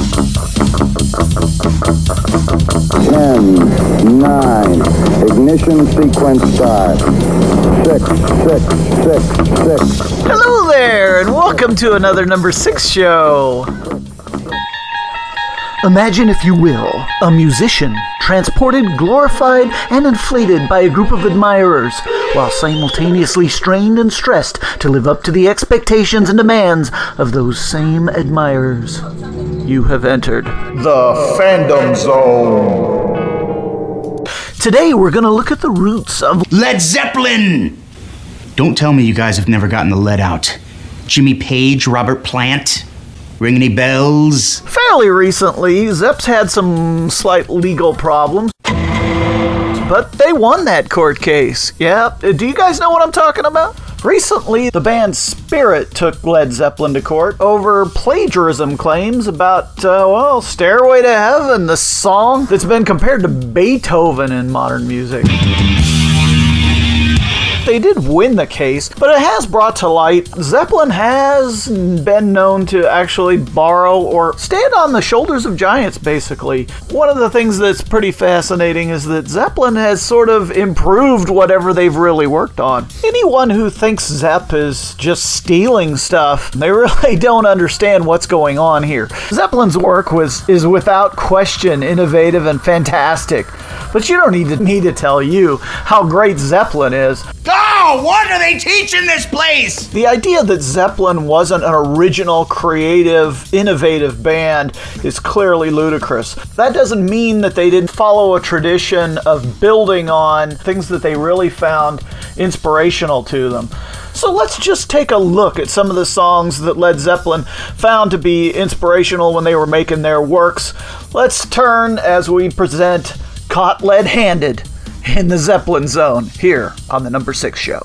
10, 9, ignition sequence start. 6, 6, 6, 6. Hello there, and welcome to another Number 6 show. Imagine, if you will, a musician transported, glorified, and inflated by a group of admirers, while simultaneously strained and stressed to live up to the expectations and demands of those same admirers. You have entered the Fandom Zone. Today we're going to look at the roots of Led Zeppelin! Don't tell me you guys have never gotten the lead out. Jimmy Page, Robert Plant? Ring any bells? Fairly recently, Zepp's had some slight legal problems, but they won that court case. Yeah, do you guys know what I'm talking about? Recently, the band Spirit took Led Zeppelin to court over plagiarism claims about, Stairway to Heaven, the song that's been compared to Beethoven in modern music. They did win the case, but it has brought to light Zeppelin has been known to actually borrow or stand on the shoulders of giants, basically. One of the things that's pretty fascinating is that Zeppelin has sort of improved whatever they've really worked on. Anyone who thinks Zepp is just stealing stuff, they really don't understand what's going on here. Zeppelin's work is without question innovative and fantastic, but you don't need to tell you how great Zeppelin is. Oh, what are they teaching this place? The idea that Zeppelin wasn't an original, creative, innovative band is clearly ludicrous. That doesn't mean that they didn't follow a tradition of building on things that they really found inspirational to them. So let's just take a look at some of the songs that Led Zeppelin found to be inspirational when they were making their works. Let's turn as we present Caught Lead-Handed in the Zeppelin Zone here on the Number 6 show.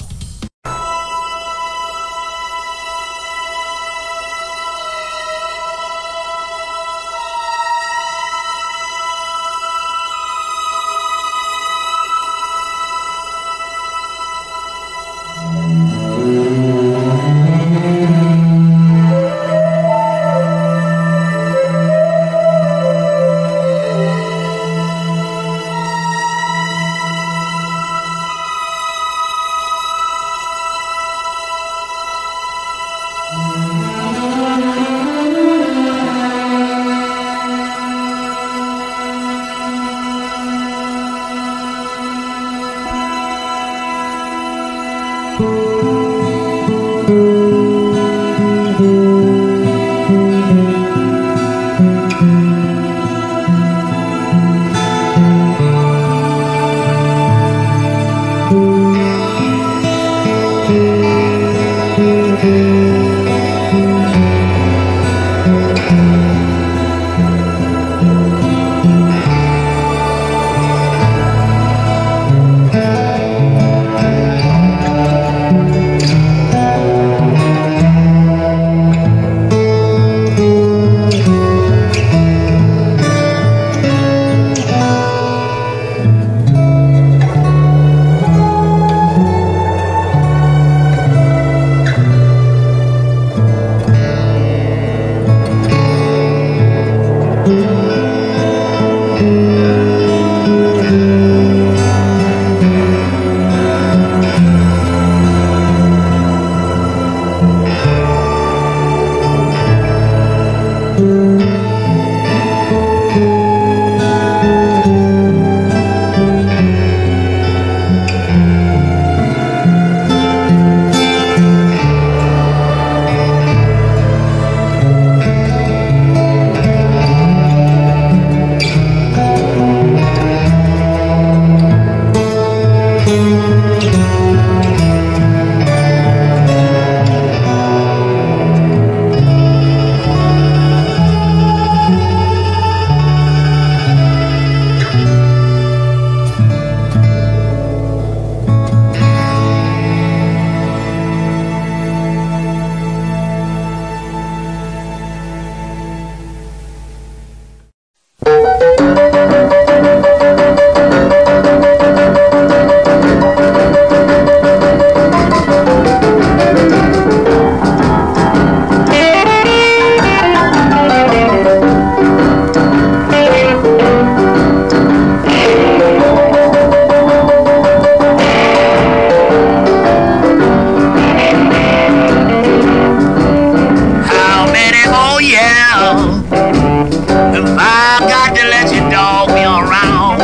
years if I got to let you dog me around?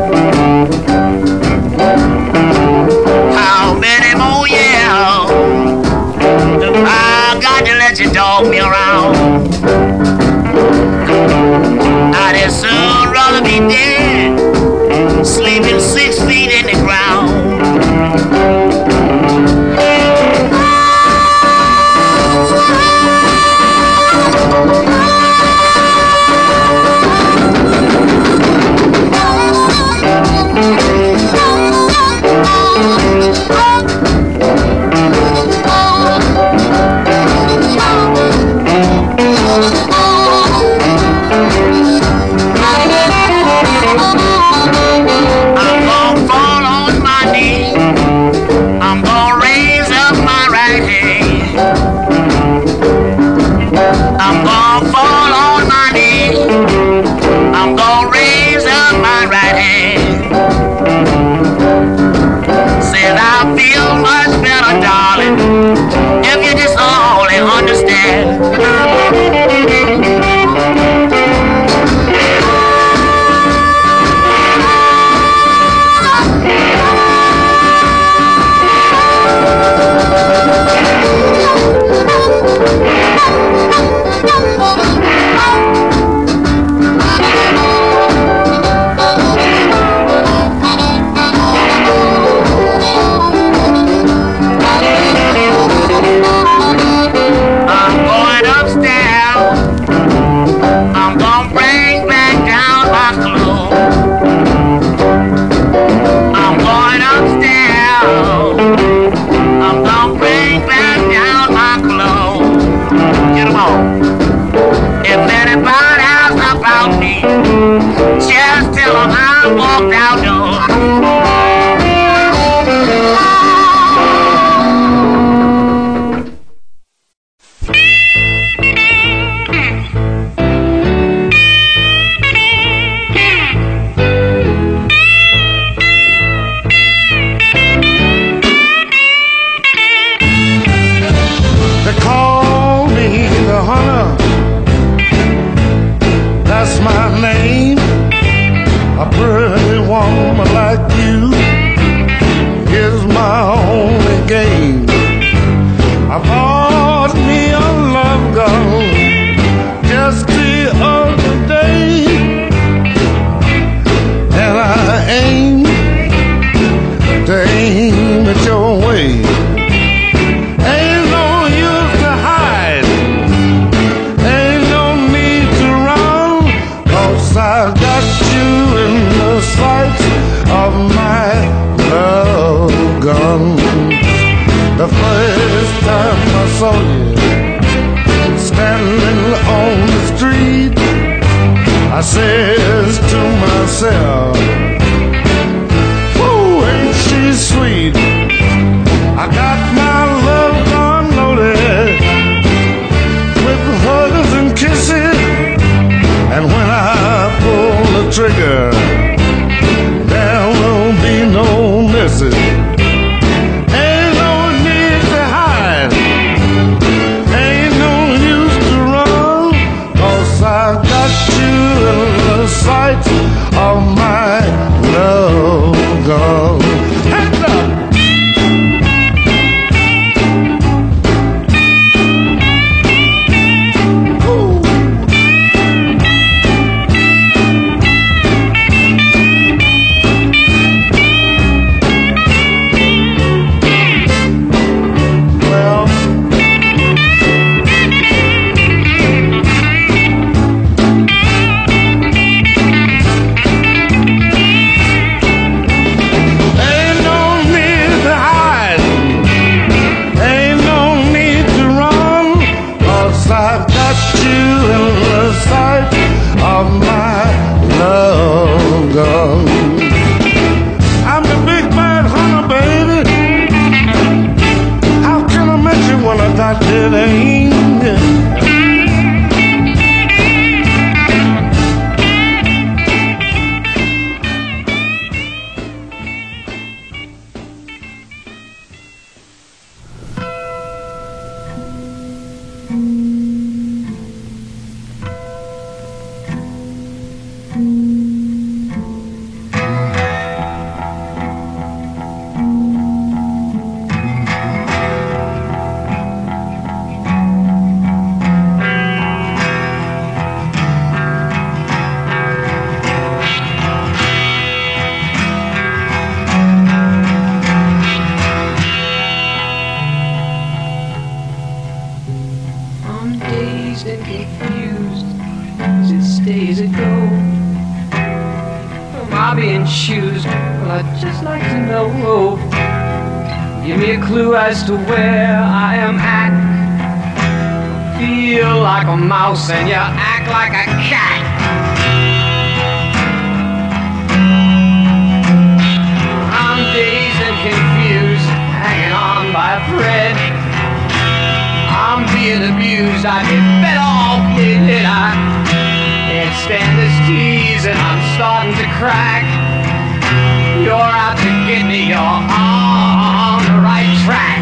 How many more years if I got to let you dog me around? I'd as soon rather be dead, sleeping 6 feet in the ground. That's my name. A pretty woman like you just days ago. Am I being choosed? Well, I'd just like to know. Give me a clue as to where I am at. Feel like a mouse and you act like a cat. I'm dazed and confused, hanging on by a thread. I'm being abused, I'd be better off dead. I can't stand this tease and I'm starting to crack. You're out to get me, you're on the right track.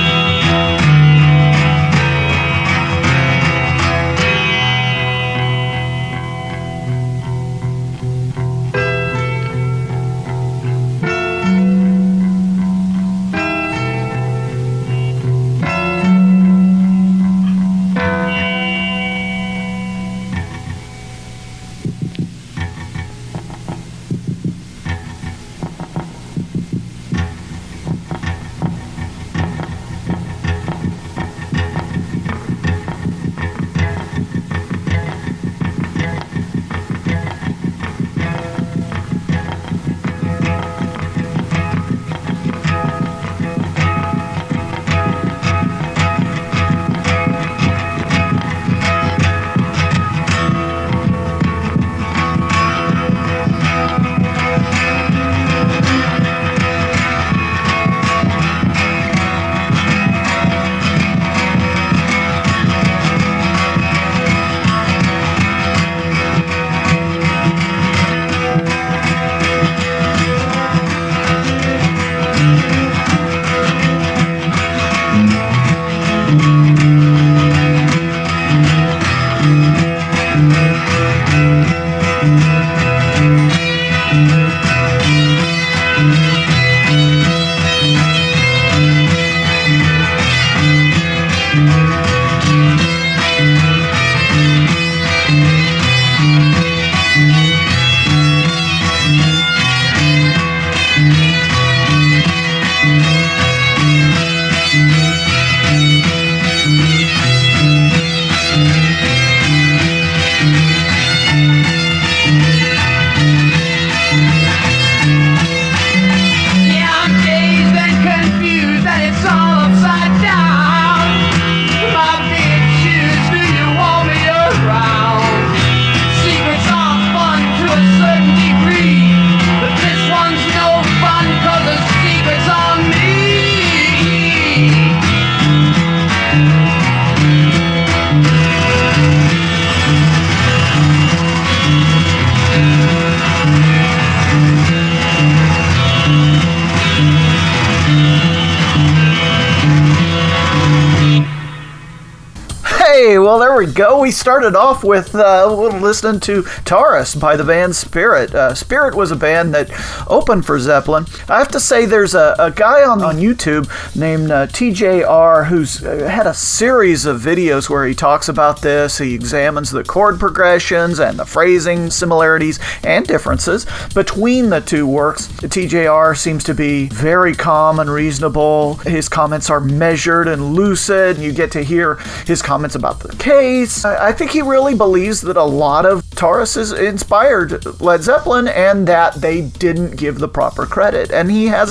Well, there we go. We started off with listening to Taurus by the band Spirit. Spirit was a band that opened for Zeppelin. I have to say there's a guy on YouTube named TJR who's had a series of videos where he talks about this. He examines the chord progressions and the phrasing similarities and differences between the two works. TJR seems to be very calm and reasonable. His comments are measured and lucid, and you get to hear his comments about the case. I think he really believes that a lot of Taurus inspired Led Zeppelin and that they didn't give the proper credit. And he has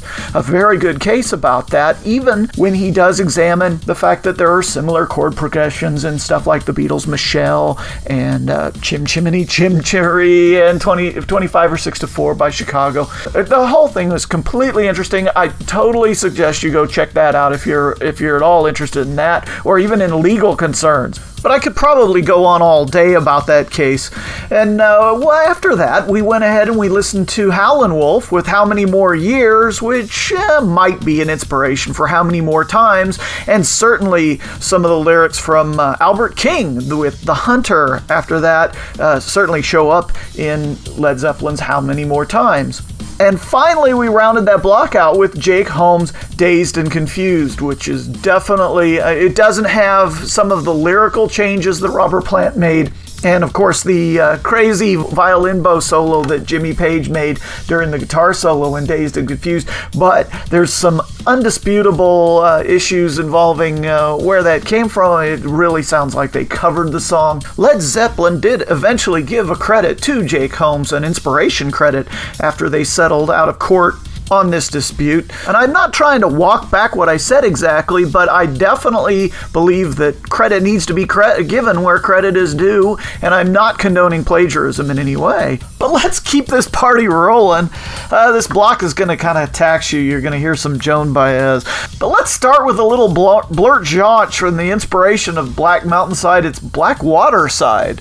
a very good case about that, even when he does examine the fact that there are similar chord progressions and stuff like the Beatles' Michelle and Chim Chimney Chim Cherry and 25 or 6 to 4 by Chicago. The whole thing was completely interesting. I totally suggest you go check that out if you're at all interested in that, or even in legal concerns. But I could probably go on all day about that case. And after that, we went ahead and we listened to Howlin' Wolf with How Many More Years, which might be an inspiration for How Many More Times, and certainly some of the lyrics from Albert King with The Hunter after that certainly show up in Led Zeppelin's How Many More Times. And finally, we rounded that block out with Jake Holmes' Dazed and Confused, which is definitely, it doesn't have some of the lyrical changes that Robert Plant made And of course, the crazy violin bow solo that Jimmy Page made during the guitar solo in Dazed and Confused. But there's some undisputable issues involving where that came from. It really sounds like they covered the song. Led Zeppelin did eventually give a credit to Jake Holmes, an inspiration credit, after they settled out of court on this dispute. And I'm not trying to walk back what I said exactly, but I definitely believe that credit needs to be given where credit is due, and I'm not condoning plagiarism in any way. But let's keep this party rolling. This block is going to kind of tax you. You're going to hear some Joan Baez. But let's start with a little blurt jaunt from the inspiration of Black Mountainside. It's Black Waterside.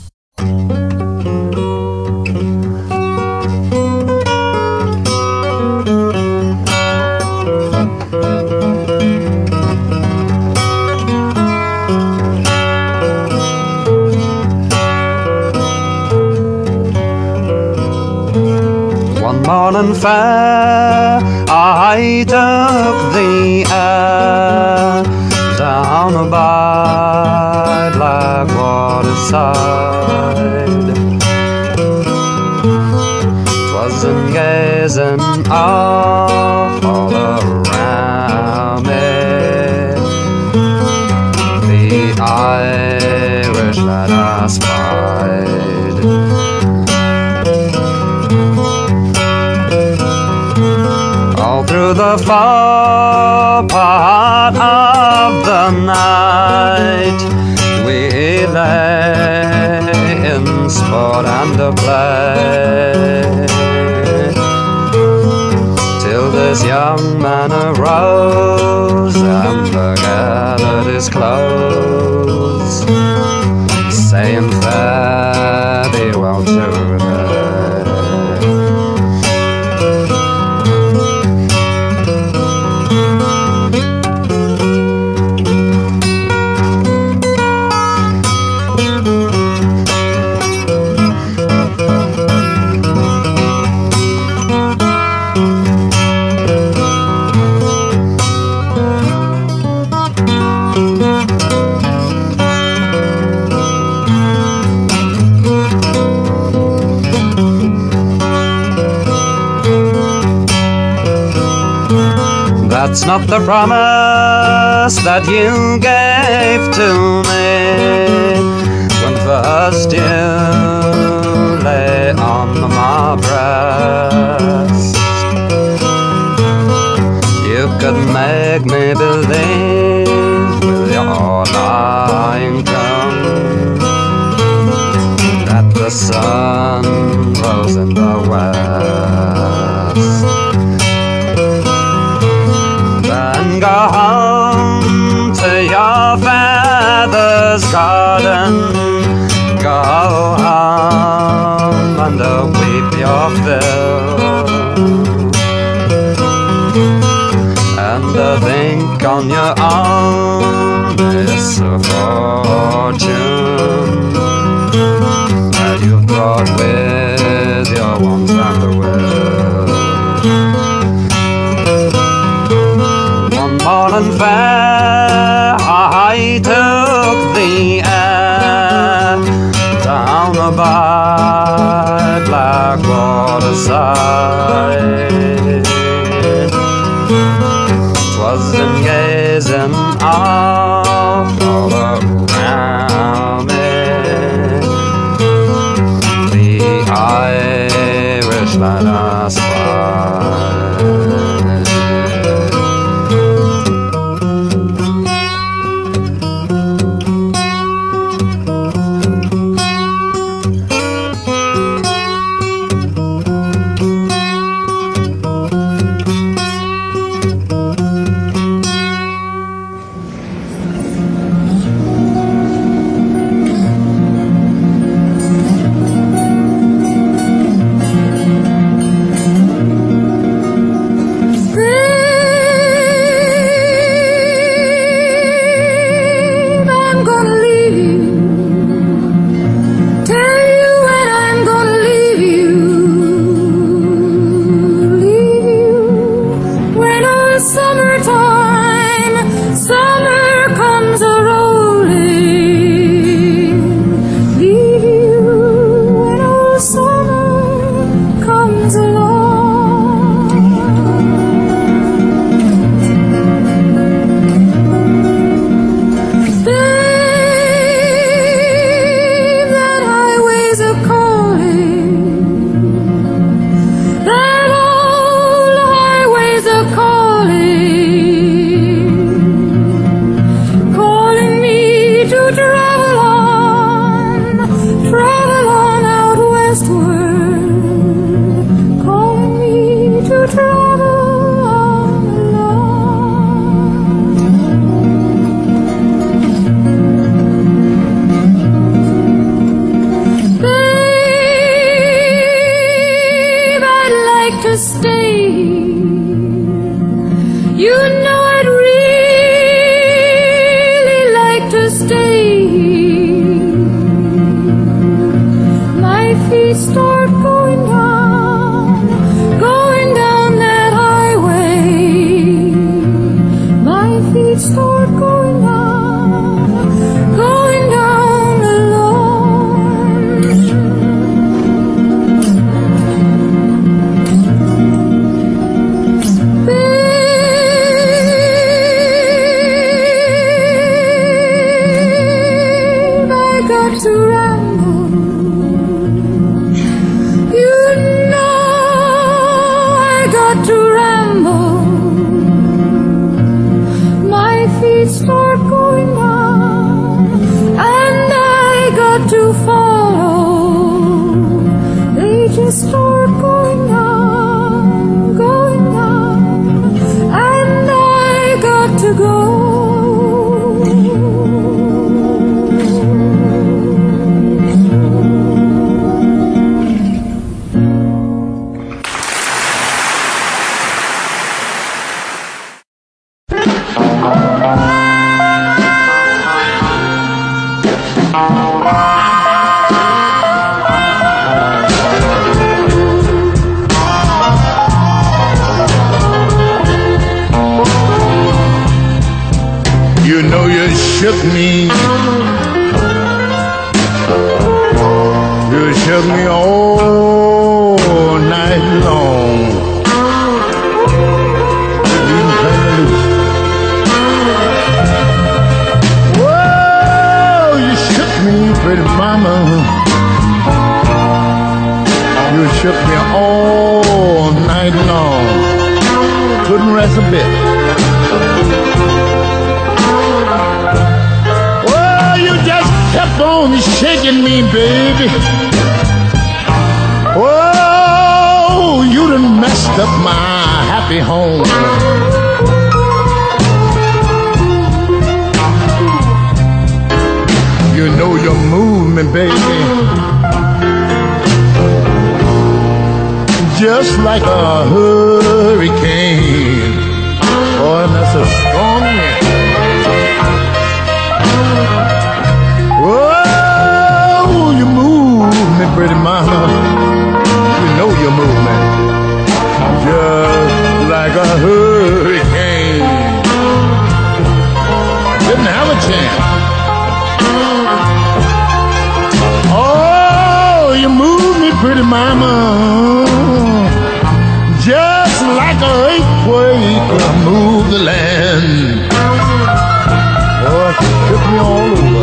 Morning fair, I took the air down by Black Waterside. 'Twas in gazing off all around me, the Irish that I spied. Through the far part of the night, we lay in sport and play, till this young man arose and gathered his clothes, saying fare thee well today. That's not the promise that you gave to me when first you lay on my breast. You could make me believe with your lying tongue that the sun rose in the west. Go home to your father's garden, go home and weep your fill, and think on your own misfortune that you've brought with your wants and will. Morning fair, I took the air down by Black Waterside. 'Twas in gazing off all around me, the Irish that I spied. feet start going down that highway. My feet start going down alone. Babe, I got to ramble. You know I got to ramble. My feet start going down, and I got to follow. They just start going down, and I got to go. You know you shook me. You shook me all night long. You can turn me loose. Whoa, you shook me, pretty mama. You shook me all night long. Couldn't rest a bit. Kept on shaking me, baby. Oh, you done messed up my happy home. You know you move me, baby, just like a hurricane. Boy, that's a strong wind. Oh, you move me, pretty mama. You know you move me just like a hurricane. Didn't have a chance. Oh, you move me, pretty mama, just like an earthquake. Move the land. Oh, it took me all over.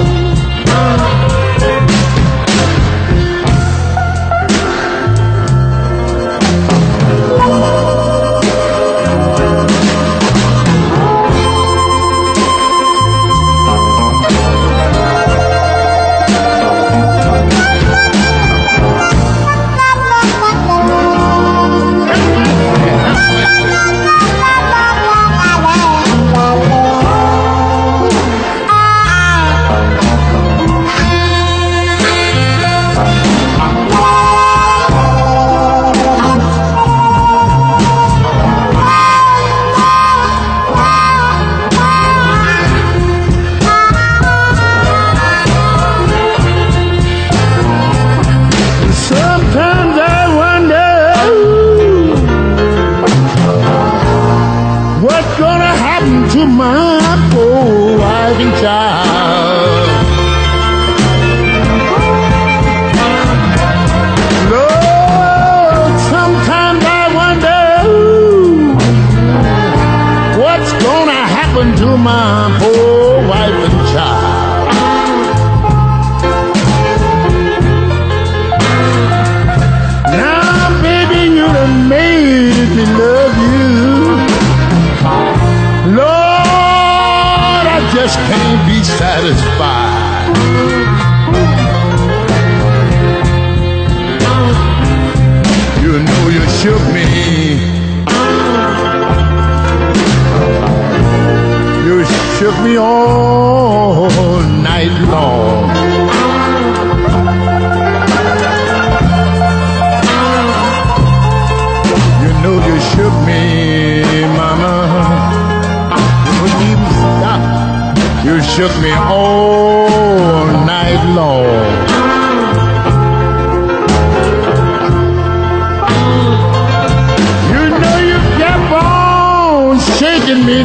Shook me all night long. You know you shook me, mama. You wouldn't even stop. You shook me all night long.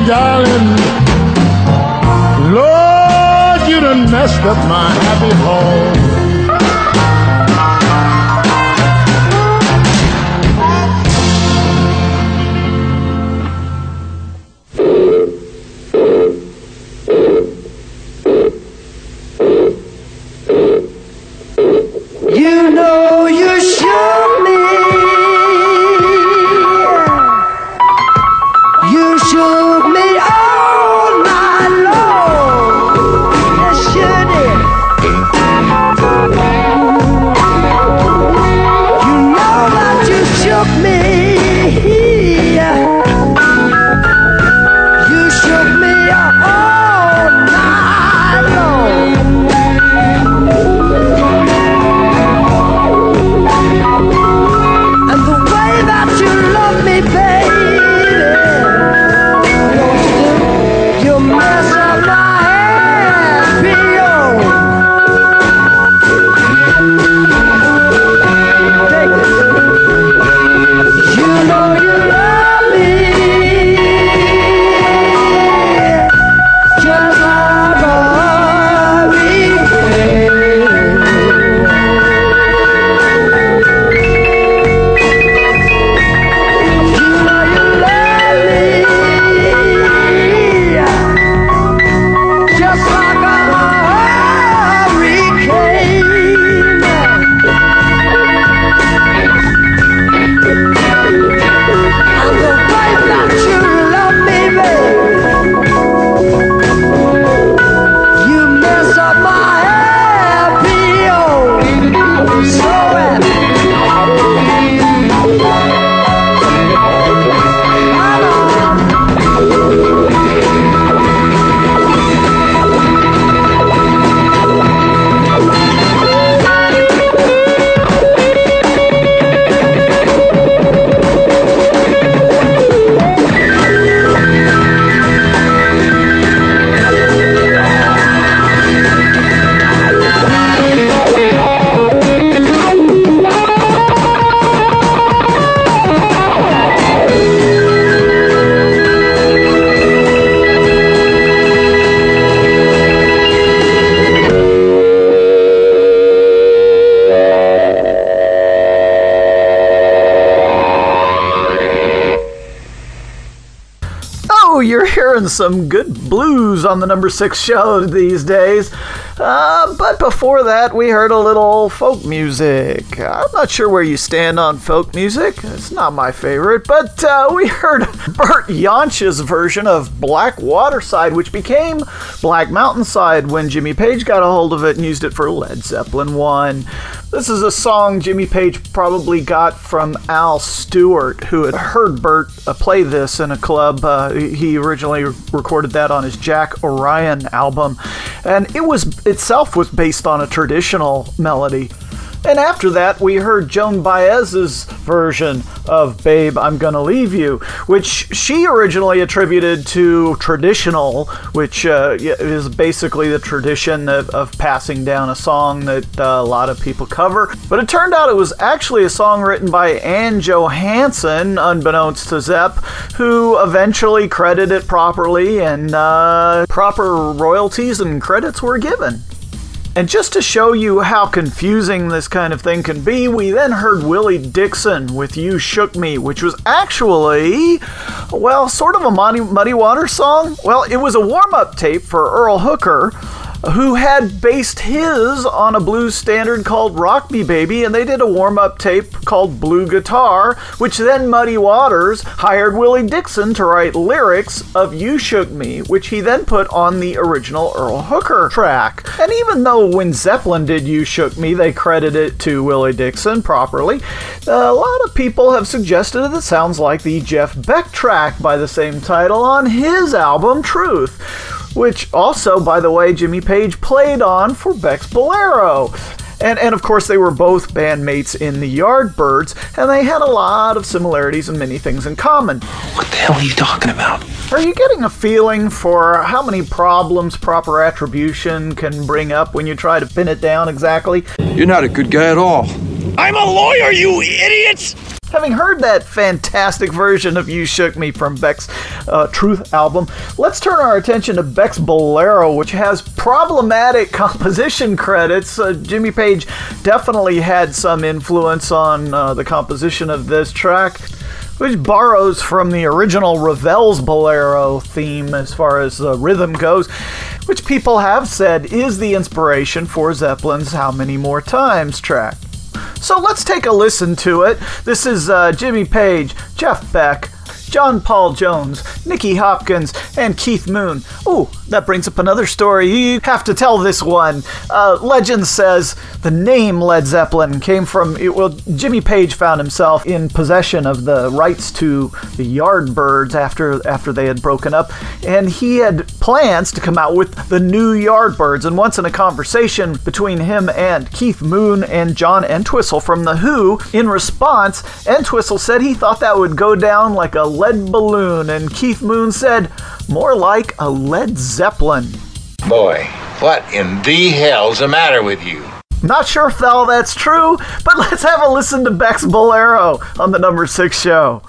darling, Lord, you done messed up my happy home. You know you shook me. You shook me all night long. Yes, you did. You know that you shook me. You shook me all night long. And the way that you love me, baby, don't you do? You mess up my happy home. Take this. You know you love me, just like a hurricane. You're hearing some good blues on the number 6 show these days. But before that, we heard a little folk music. I'm not sure where you stand on folk music. It's not my favorite, but we heard Bert Jansch's version of Black Waterside, which became Black Mountainside when Jimmy Page got a hold of it and used it for Led Zeppelin 1. This is a song Jimmy Page probably got from Al Stewart, who had heard Bert play this in a club. He originally recorded that on his Jack Orion album, and it itself was based on a traditional melody. And after that, we heard Joan Baez's version of Babe, I'm Gonna Leave You, which she originally attributed to traditional, which is basically the tradition of passing down a song that a lot of people cover. But it turned out it was actually a song written by Ann Johansson, unbeknownst to Zepp, who eventually credited it properly, and proper royalties and credits were given. And just to show you how confusing this kind of thing can be, we then heard Willie Dixon with You Shook Me, which was actually, well, sort of a Muddy Waters song. Well, it was a warm-up tape for Earl Hooker, who had based his on a blues standard called Rock Me Baby, and they did a warm-up tape called Blue Guitar, which then Muddy Waters hired Willie Dixon to write lyrics of You Shook Me, which he then put on the original Earl Hooker track. And even though when Zeppelin did You Shook Me, they credit it to Willie Dixon properly, a lot of people have suggested that it sounds like the Jeff Beck track by the same title on his album Truth, which also, by the way, Jimmy Page played on for Beck's Bolero. And of course, they were both bandmates in the Yardbirds, and they had a lot of similarities and many things in common. What the hell are you talking about? Are you getting a feeling for how many problems proper attribution can bring up when you try to pin it down exactly? You're not a good guy at all. I'm a lawyer, you idiots! Having heard that fantastic version of You Shook Me from Beck's Truth album, let's turn our attention to Beck's Bolero, which has problematic composition credits. Jimmy Page definitely had some influence on the composition of this track, which borrows from the original Ravel's Bolero theme as far as the rhythm goes, which people have said is the inspiration for Zeppelin's How Many More Times track. So let's take a listen to it. This is Jimmy Page, Jeff Beck, John Paul Jones, Nicky Hopkins, and Keith Moon. Ooh, that brings up another story. You have to tell this one. Legend says the name Led Zeppelin came from, Jimmy Page found himself in possession of the rights to the Yardbirds after they had broken up, and he had plans to come out with the new Yardbirds. And once in a conversation between him and Keith Moon and John Entwistle from The Who, in response, Entwistle said he thought that would go down like a lead balloon, and Keith Moon said, more like a Led Zeppelin. Boy, what in the hell's the matter with you? Not sure if all that's true, but let's have a listen to Beck's Bolero on the Number 6 show.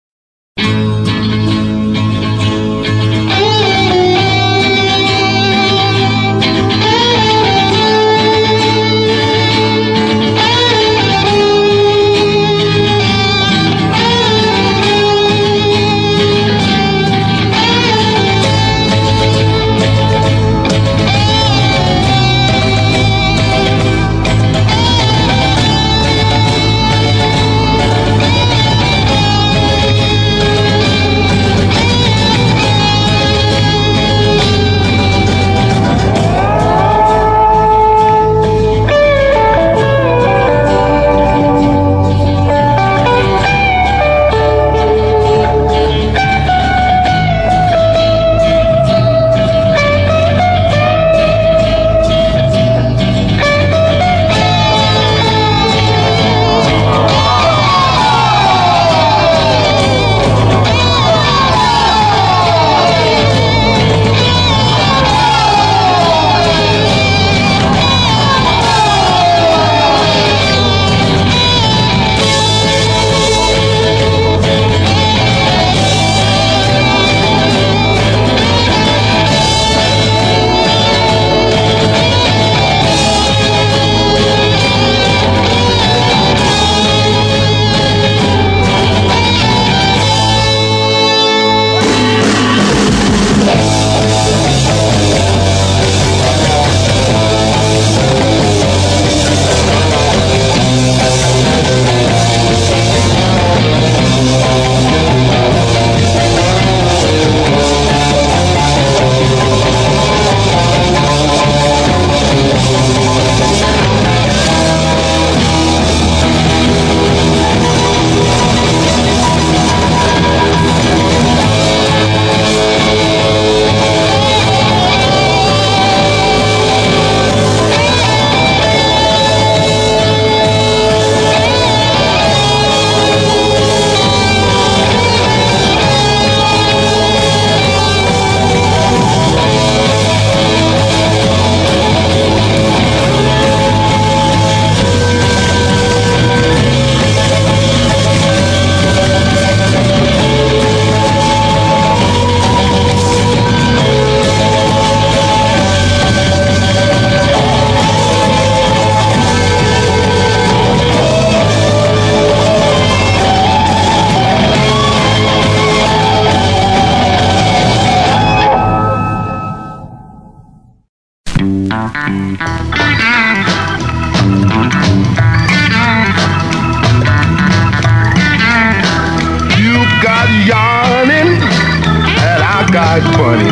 got funny.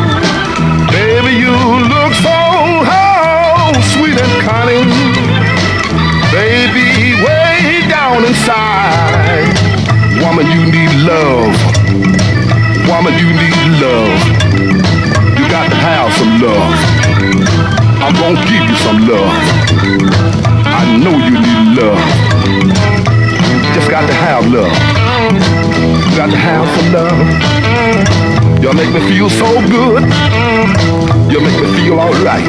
Baby, you look so sweet and cunning. Baby, way down inside, woman, you need love. Woman, you need love. You got to have some love. I'm gonna give you some love. I know you need love. Just got to have love. You got to have some love. You make me feel so good. You make me feel alright.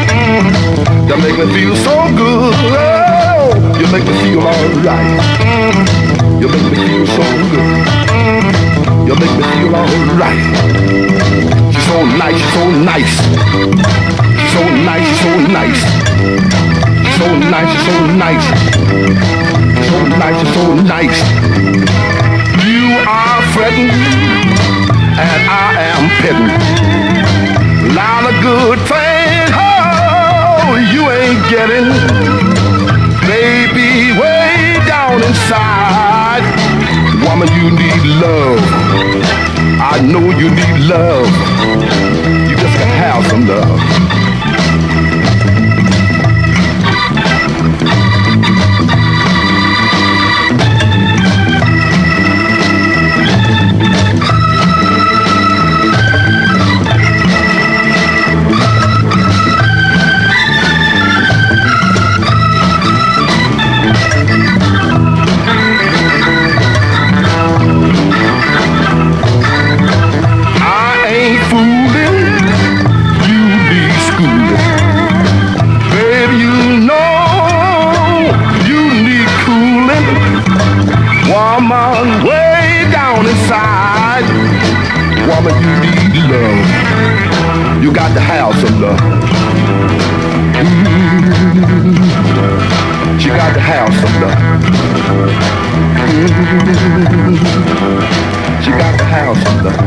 You make me feel so good. Oh, you make me feel alright. You make so good. You make me feel alright. She's so nice, she's so nice. She's so nice, she's so nice. She's so nice, she's so nice. She's so nice, she's so nice. You are fretting and I am petting. Lot of good things, oh, you ain't getting. Baby, way down inside, woman, you need love. I know you need love. You just can have some love. Woman, way down inside, woman, you need love. You got to have some love. She got to have some love. She got to have some love.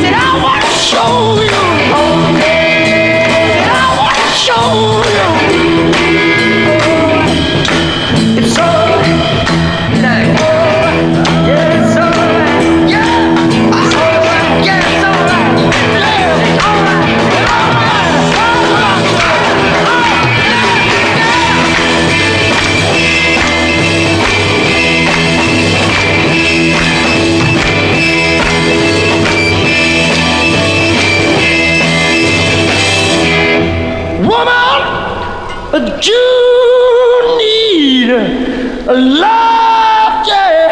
Show you. love,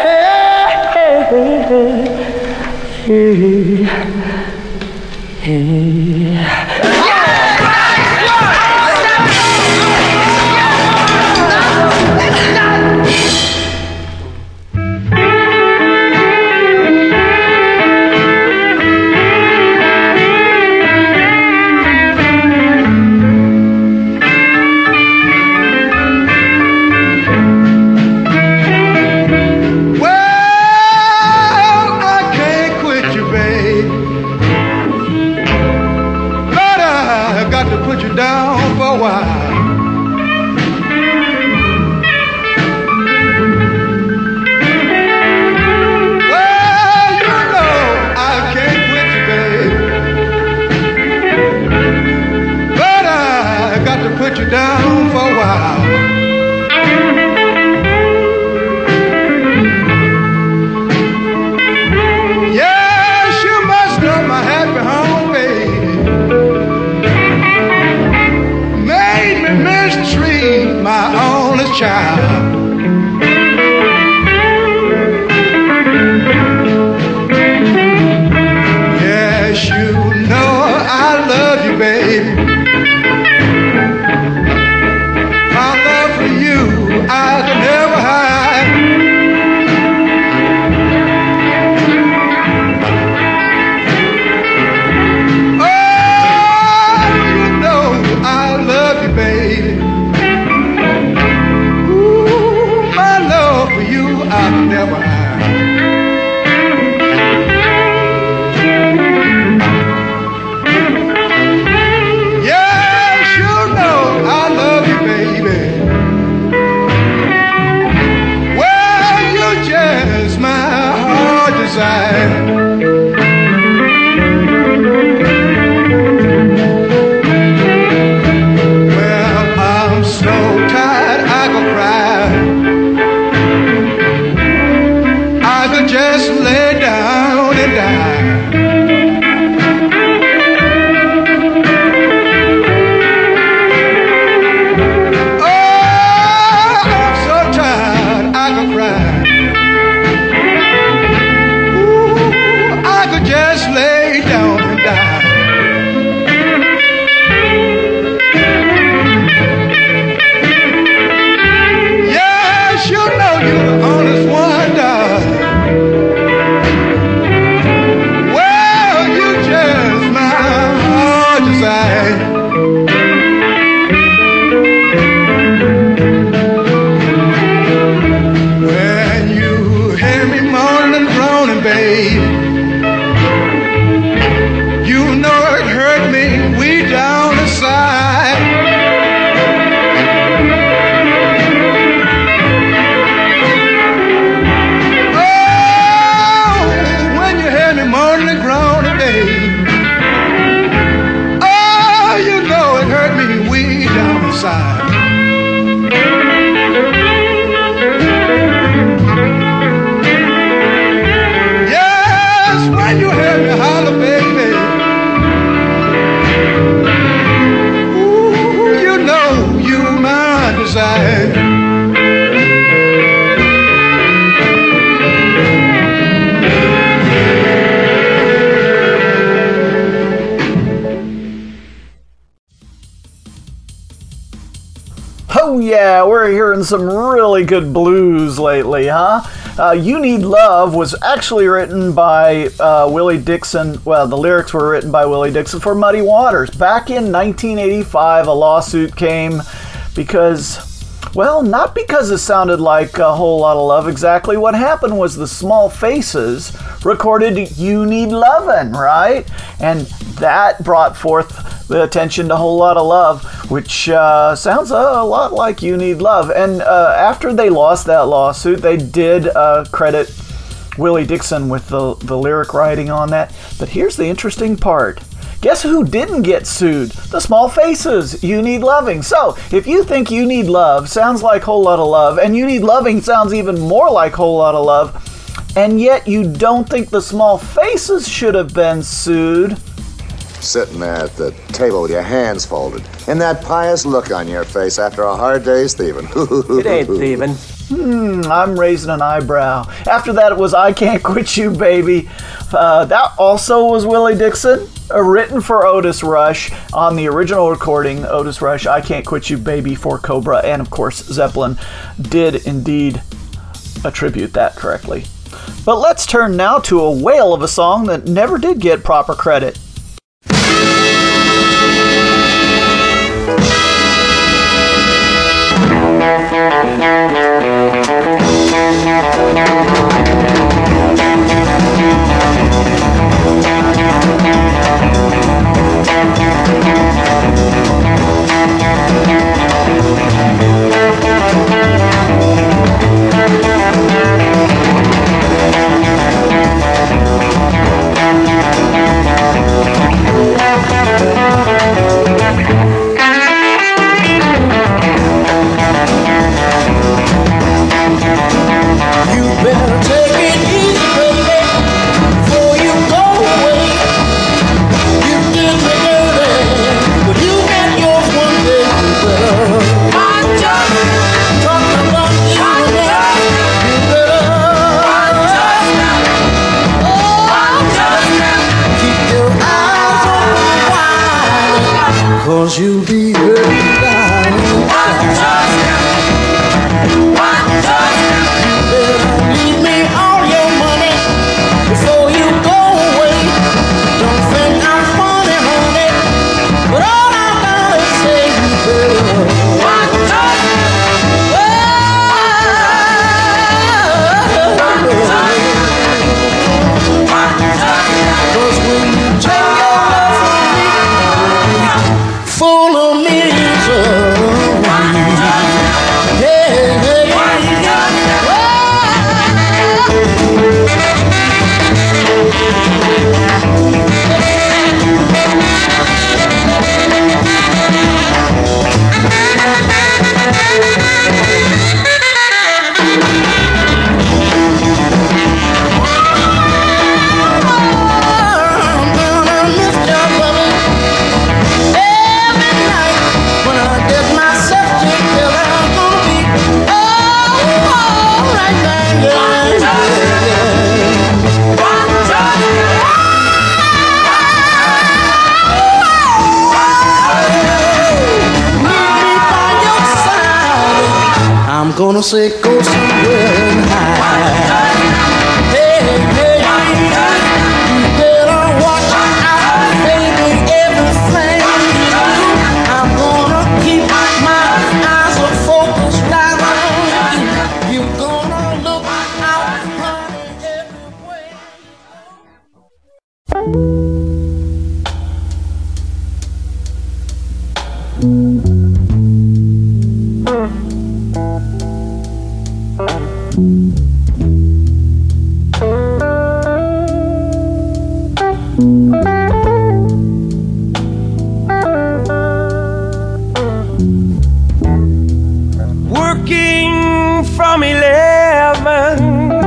down for a while. Yes, you must know my happy home, baby. Made me mistreat my only child. Yes, you know I love you, baby. I can never hide. Oh, you know I love you, baby. Ooh, my love for you I can never hide. Yes, you know I love you, baby. Just my heart desire. Well, I'm so tired I could cry. I could just lay down and die. Oh, I'm so tired I could cry. Just lay down and die. Yes, you know you're the honest one, darling. Well, you just my heart desire. When you hear me moaning and groaning, babe, you know it hurt me way down inside. Oh, when you hear me moaning and groaning, babe. Oh, you know it hurt me way down inside. Yes, when you hear me holler, baby. Desire. Oh yeah, we're hearing some really good blues lately, huh? You Need Love was actually written by Willie Dixon. Well, the lyrics were written by Willie Dixon for Muddy Waters. Back in 1985, a lawsuit came because, well, not because it sounded like A Whole Lot of Love exactly. What happened was the Small Faces recorded You Need Lovin', right? And that brought forth the attention to A Whole Lot of Love, which sounds a lot like You Need Love. And after they lost that lawsuit, they did credit Willie Dixon with the lyric writing on that. But here's the interesting part. Guess who didn't get sued? The Small Faces, You Need Loving. So, if you think You Need Love sounds like Whole Lot of Love, and You Need Loving sounds even more like Whole Lot of Love, and yet you don't think the Small Faces should have been sued, sitting there at the table with your hands folded, and that pious look on your face after a hard day's thieving. It ain't thieving. I'm raising an eyebrow. After that, it was I Can't Quit You, Baby. That also was Willie Dixon, written for Otis Rush on the original recording. Otis Rush, I Can't Quit You, Baby for Cobra. And of course, Zeppelin did indeed attribute that correctly. But let's turn now to a whale of a song that never did get proper credit. Cause you'll be hurting down inside. You better leave me all your money before you go away. Don't think I'm funny, honey, but all I gotta say, you better cause when you take your love from me, full of misery. Hey, hey, I'm gonna say go somewhere and hide. Hey, hey, you better watch out, baby, everything you do. I'm gonna keep my eyes on focus right on you. You're gonna look out, honey, everywhere. Working from 11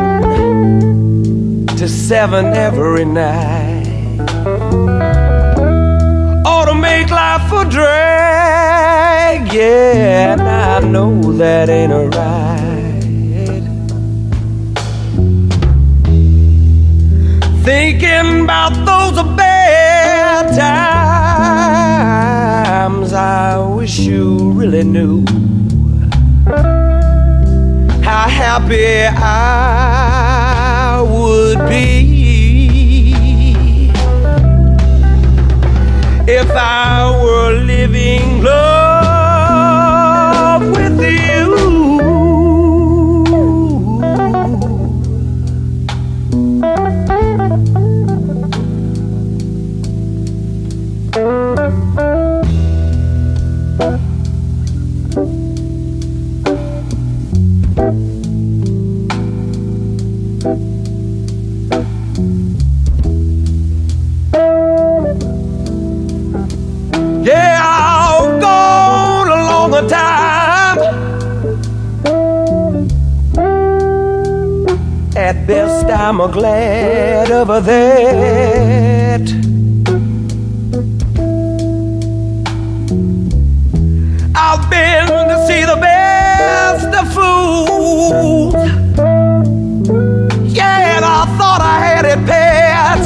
to 7 every night. Ought to make life a drag, yeah, and I know that ain't right. Thinking about those bad times, I wish you really knew how happy I would be if I were living love with you. Yeah, I've gone a longer time. At best, I'm glad of that. I've been to see the best of fools. smooth. Yeah, and I thought I had it pat.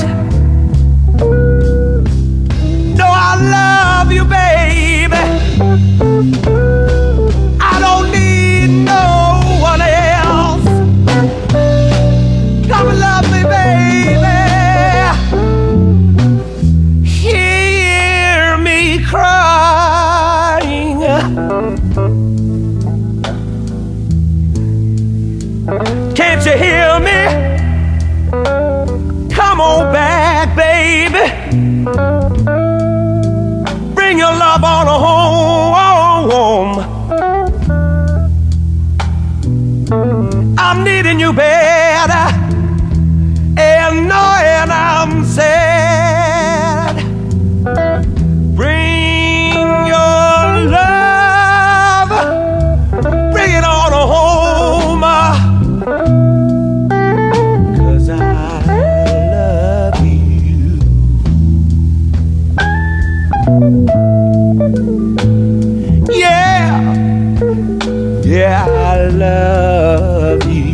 No, I love you, baby. I don't need no one else. Come and love me, baby. Hear me crying. Can't you hear me? Come on back, baby. Bring your love on home. I'm needing you bad, and knowing I'm sad. Bring your love, bring it on home. 'Cause I love you. Yeah, yeah, I love you.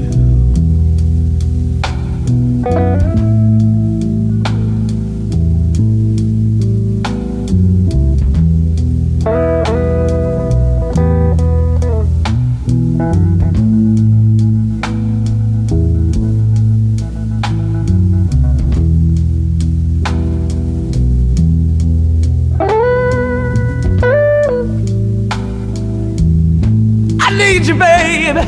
I need you, baby.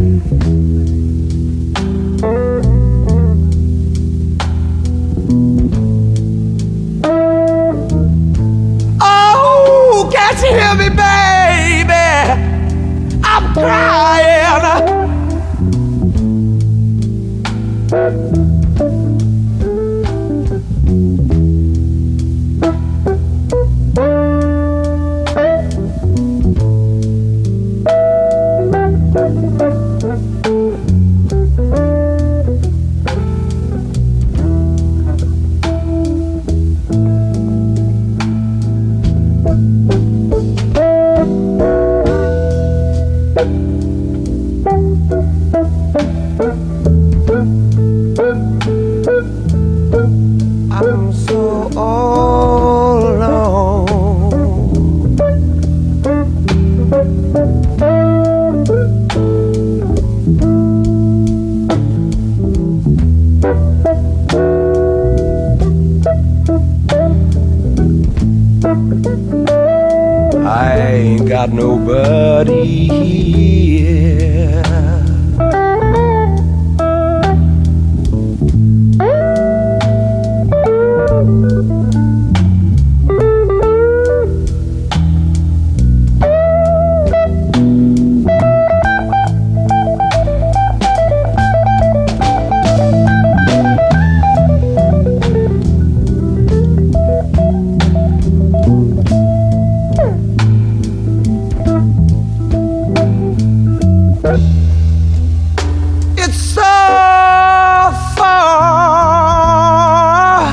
Oh, can't you hear me, baby? I'm crying. I'm so all alone. I ain't got nobody here. It's so far,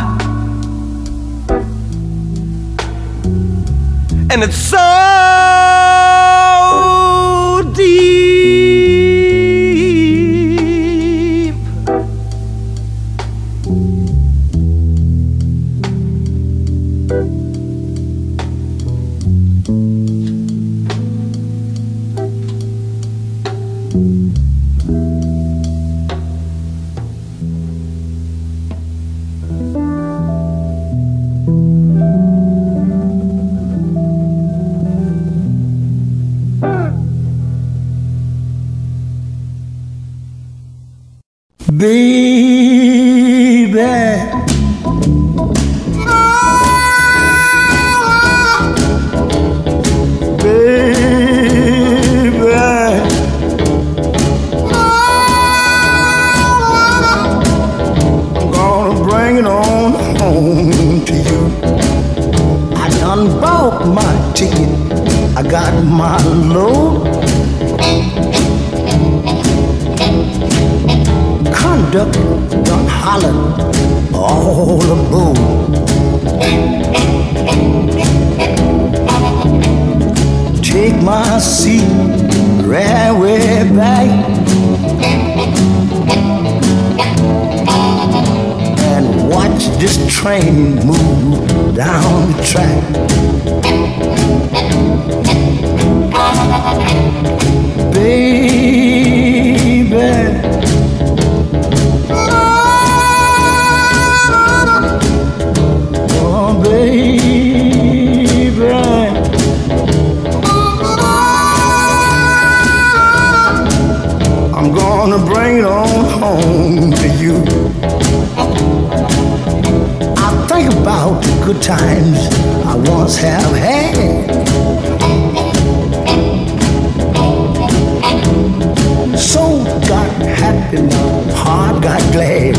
and it's so deep. Baby, I'm gonna bring it on home to you. I done bought my ticket, I got my load. Conductor done hollered all aboard. Take my seat right way back. train moved down the track. Baby, oh baby, I'm gonna bring it on home to you. I think about the good times I once have had. Soul got happy, heart got glad.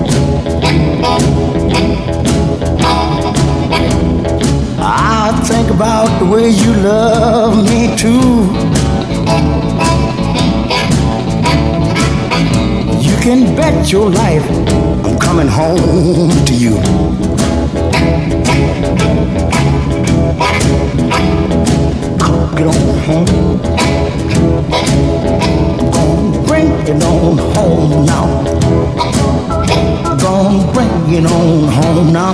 I think about the way you love me too. You can bet your life I'm coming home to you. Get on home. Bring it on home now. Gonna bring it on home now.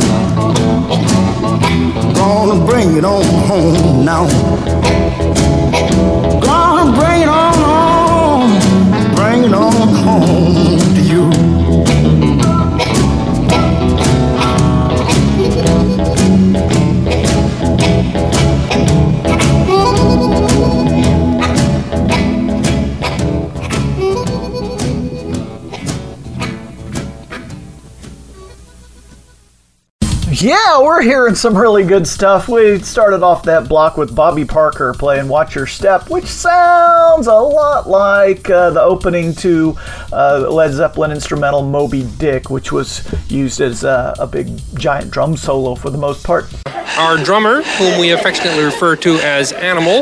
Gonna bring it on home now. Gonna bring it on home. Bring it on home to you. Yeah, we're hearing some really good stuff. We started off that block with Bobby Parker playing Watch Your Step, which sounds a lot like the opening to Led Zeppelin instrumental Moby Dick, which was used as a big giant drum solo for the most part. Our drummer, whom we affectionately refer to as Animal.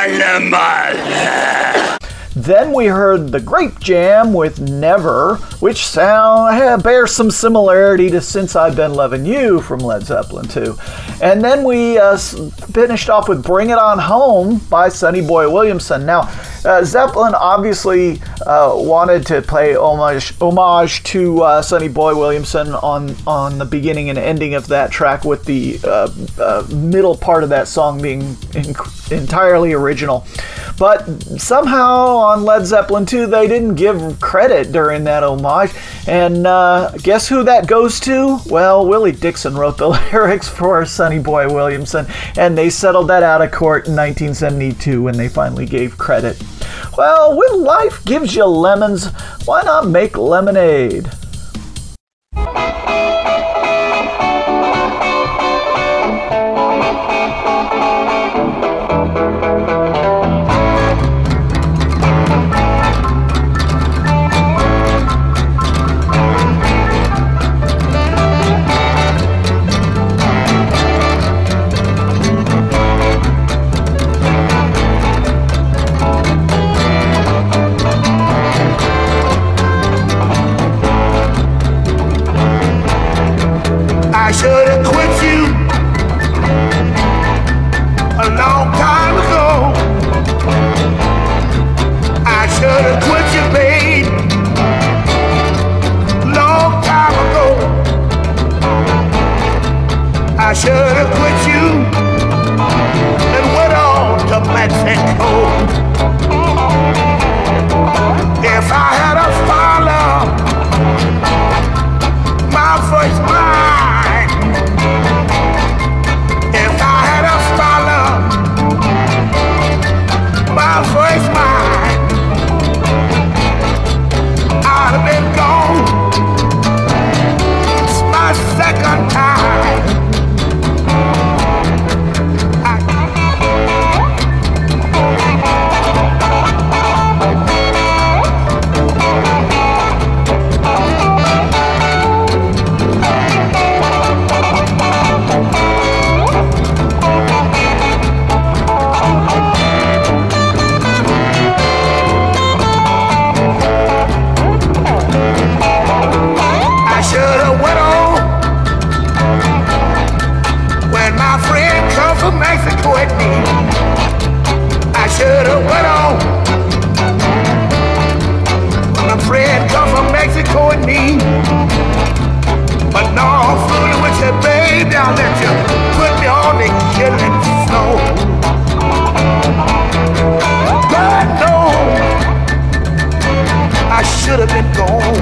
Then we heard the Grape Jam with Never, which bears some similarity to Since I've Been Loving You from Led Zeppelin 2. And then we finished off with Bring It On Home by Sonny Boy Williamson. Now, Zeppelin obviously wanted to pay homage to Sonny Boy Williamson on the beginning and ending of that track, with the middle part of that song being entirely original. But somehow on Led Zeppelin 2, they didn't give credit during that homage. And guess who that goes to? Well, Willie Dixon wrote the lyrics for Sonny Boy Williamson, and they settled that out of court in 1972 when they finally gave credit. Well, when life gives you lemons, why not make lemonade? I should have quit you a long time ago. I should have quit you, babe, long time ago. I should have quit you and went on to Mexico. If I had a follow my first mind, my first mind, I'd have been gone. It's my second time. Mexico at me, I should have went on. When a friend come from Mexico at me, but No, fooling with you, baby, I'll let you put me on the killing floor. God knows I should have been gone.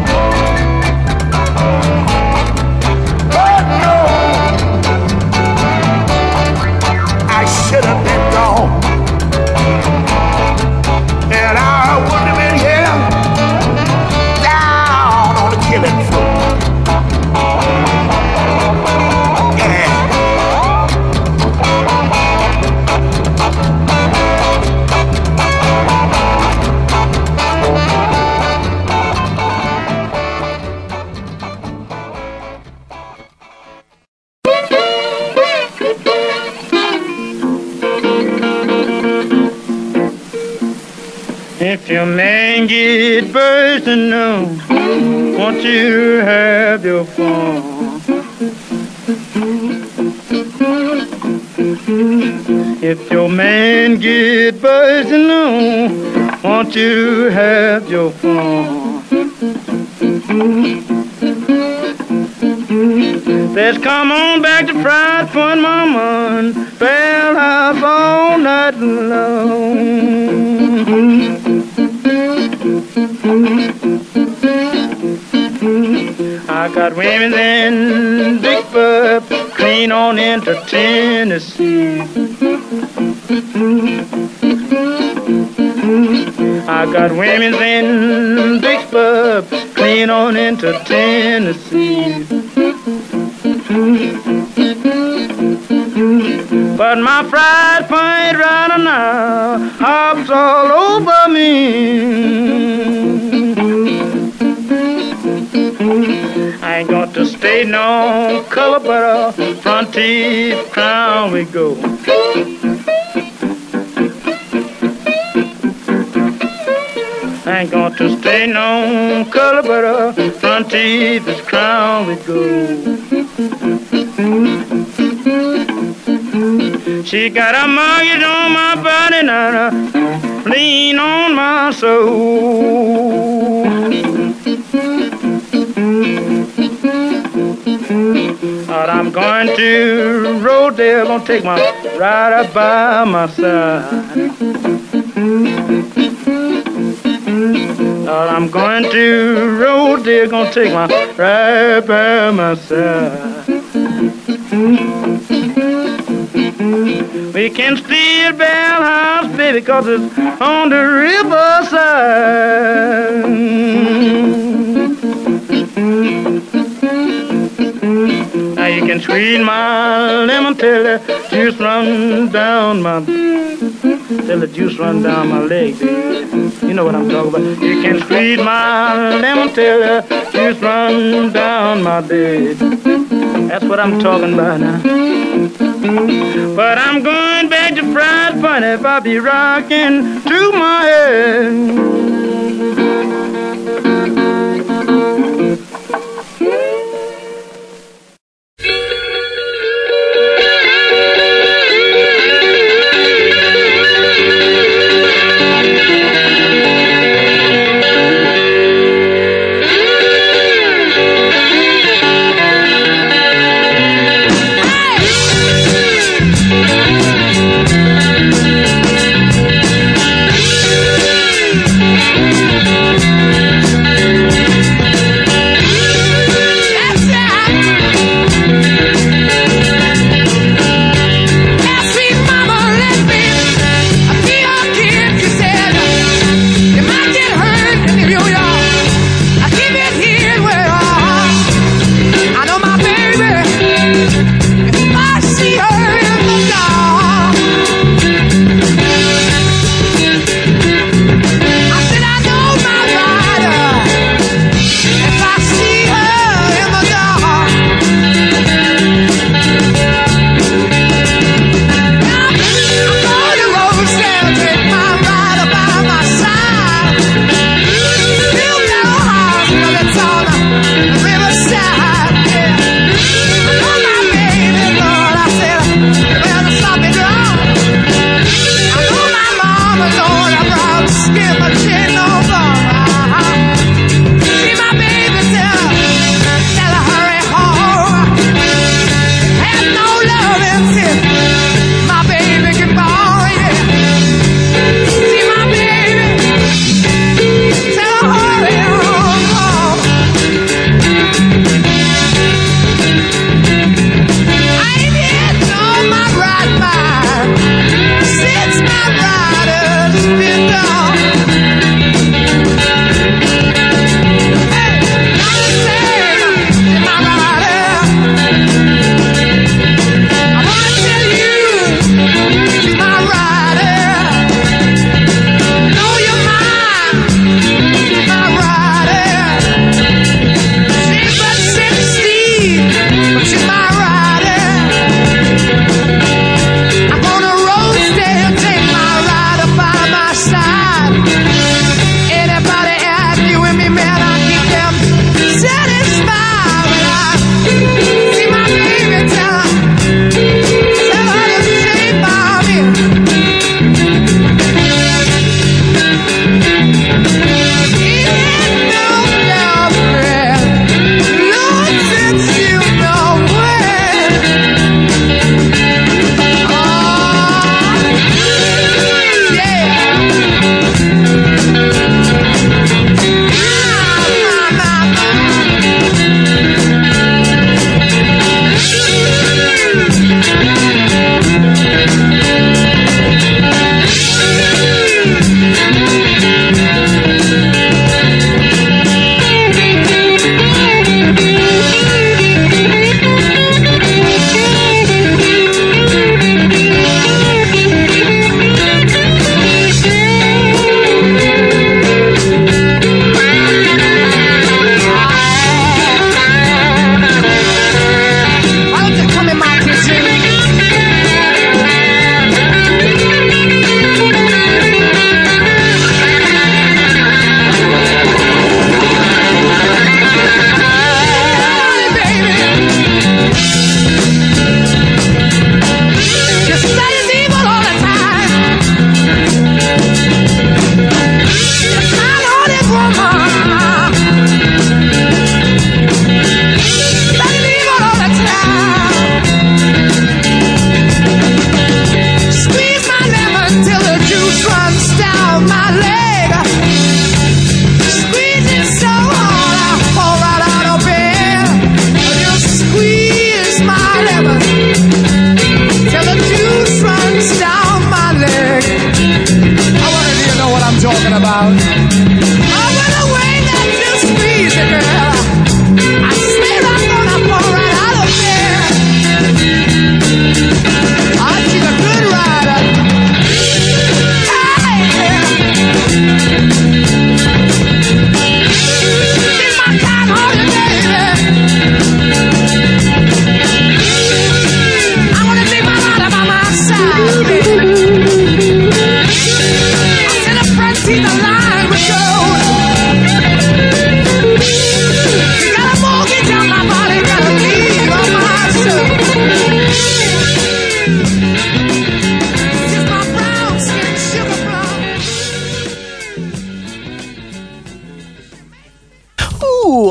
God knows I should have been gone. And I wouldn't have been here down on the killing floor. If your man get bursting on, won't you have your fun? If your man get bursting on, won't you have your fun? Let's come on back to Fried Point, Mama, and Bell House all night long. I got women in big pub, clean on into Tennessee. I got women in big pub, clean on into Tennessee. But my Fried Point right now hops all over me. I ain't got to stay no color, but a front teeth crown we go. I ain't got to stay no color, but a front teeth is crown we go. She got a mortgage on my body now, lean on my soul. But I'm going to Rodale, gonna take my ride up by my side. But I'm going to Rodale, gonna take my ride by my side. We can steal Bell House, baby, 'cause it's on the riverside. Now you can squeeze my lemon till the juice run down my, till the juice run down my leg, baby. You know what I'm talking about. You can squeeze my lemon till the juice run down my bed. That's what I'm talking about now. But I'm going back to Fried Point if I be rocking to my head.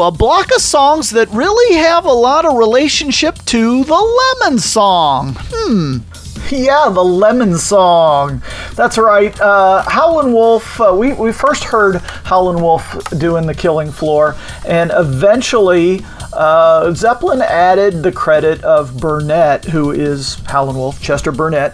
a block of songs that really have a lot of relationship to the Lemon Song. Yeah, the Lemon Song. That's right. Howlin' Wolf, we first heard Howlin' Wolf doing the Killing Floor, and eventually Zeppelin added the credit of Burnett, who is Howlin' Wolf, Chester Burnett,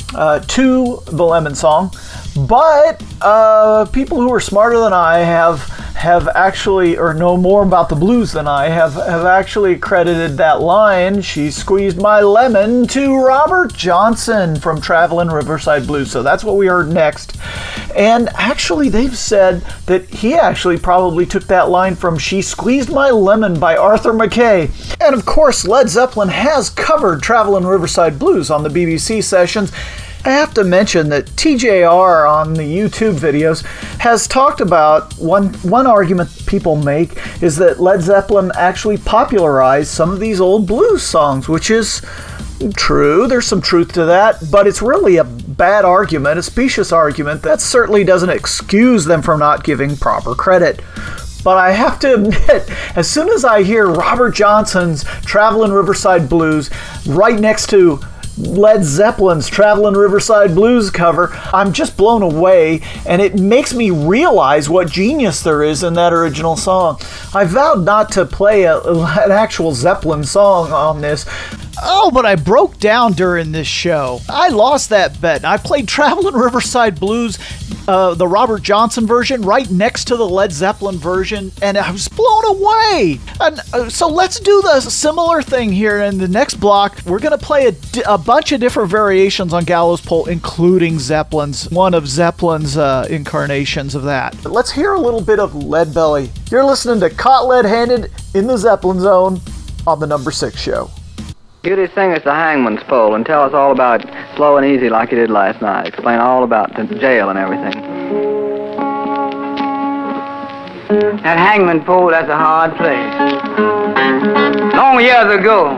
to the Lemon Song. But people who are smarter than I have actually, or know more about the blues than I have actually credited that line, "She squeezed my lemon," to Robert Johnson from Travelin' Riverside Blues. So that's what we heard next. And actually, they've said that he actually probably took that line from "She Squeezed My Lemon" by Arthur McKay. And of course, Led Zeppelin has covered Travelin' Riverside Blues on the BBC sessions. I have to mention that TJR on the YouTube videos has talked about one argument people make is that Led Zeppelin actually popularized some of these old blues songs, which is true. There's some truth to that, but it's really a bad argument, a specious argument that certainly doesn't excuse them from not giving proper credit. But I have to admit, as soon as I hear Robert Johnson's Travelin' Riverside Blues right next to Led Zeppelin's Travelin' Riverside Blues cover, I'm just blown away, and it makes me realize what genius there is in that original song. I vowed not to play an actual Zeppelin song on this. Oh, but I broke down during this show. I lost that bet. I played Travelin' Riverside Blues, the Robert Johnson version, right next to the Led Zeppelin version, and I was blown away. And so let's do the similar thing here in the next block. We're going to play a bunch of different variations on Gallows Pole, including Zeppelin's, one of Zeppelin's incarnations of that. Let's hear a little bit of Lead Belly. You're listening to Caught Lead-Handed in the Zeppelin Zone on the Number 6 Show. Judy, sing us the Hangman's Pole and tell us all about Slow and Easy like you did last night. Explain all about the jail and everything. That Hangman Pole, that's a hard place. Long years ago,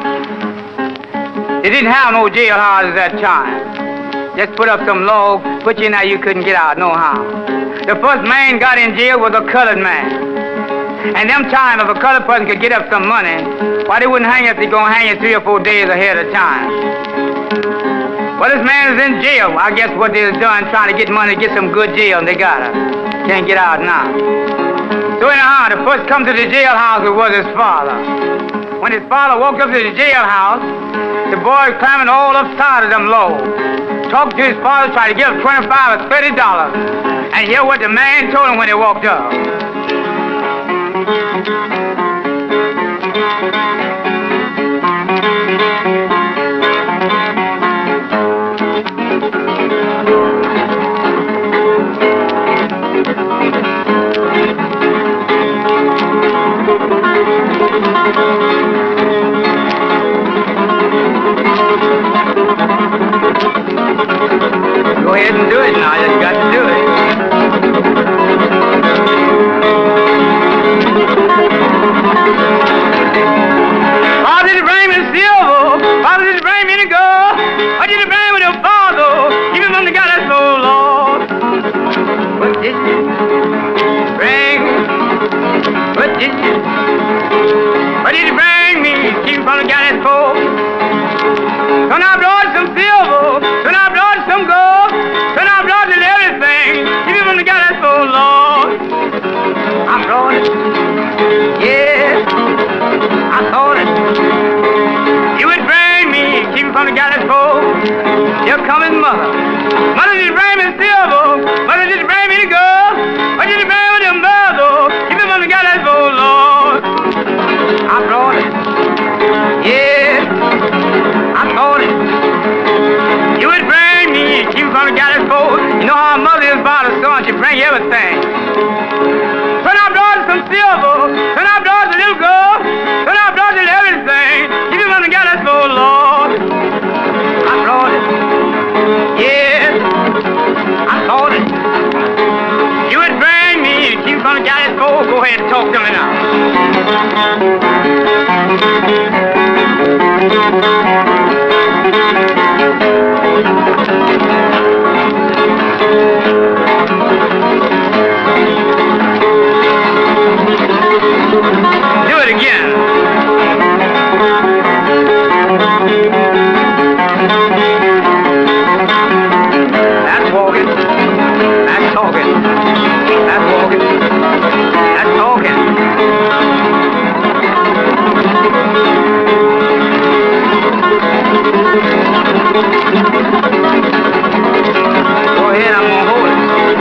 they didn't have no jailhouse at that time. Just put up some logs, put you in there, you couldn't get out no how. The first man got in jail was a colored man. And them time, if a colored person could get up some money, why they wouldn't hang you if they're going to hang you 3 or 4 days ahead of time. Well, this man is in jail. I guess what they've done, trying to get money, get some good jail, and they got her. Can't get out now. So anyhow, the first come to the jailhouse was his father. When his father walked up to the jailhouse, the boy climbing all upside of them lows. Talked to his father, tried to give him $25 or $30. And hear what the man told him when he walked up. Go ahead and do it now, you got to do it. Father, did it bring me to silver? Father, did it bring me to gold? Or did it bring me to Father? Even from the God that's so lost. What did you bring me? What did you? What did it bring me? Even from the God that's so. So now I brought some silver. So now I brought some gold. So now I brought it everything. Even from the God that's so lost. I brought it. Yeah. I thought it. You would bring me, keep me from the God that's cold. Here comes his mother. Mother, did you bring me silver? Mother, did you bring me the gold? Or did you bring me the mother? Keep me from the God that's cold, Lord. I brought it. Yeah. I thought it. You would bring me, keep me from the God that's cold. You know how a mother is about her son, she bring you everything. When I brought some silver, when I brought a little gold, when I brought it everything, keep it from the God that's so Lord. I brought it. Yes, I thought it. You would bring me, keep it from the God that's cold. Go ahead and talk to me now. Go ahead, I'm gonna hold it.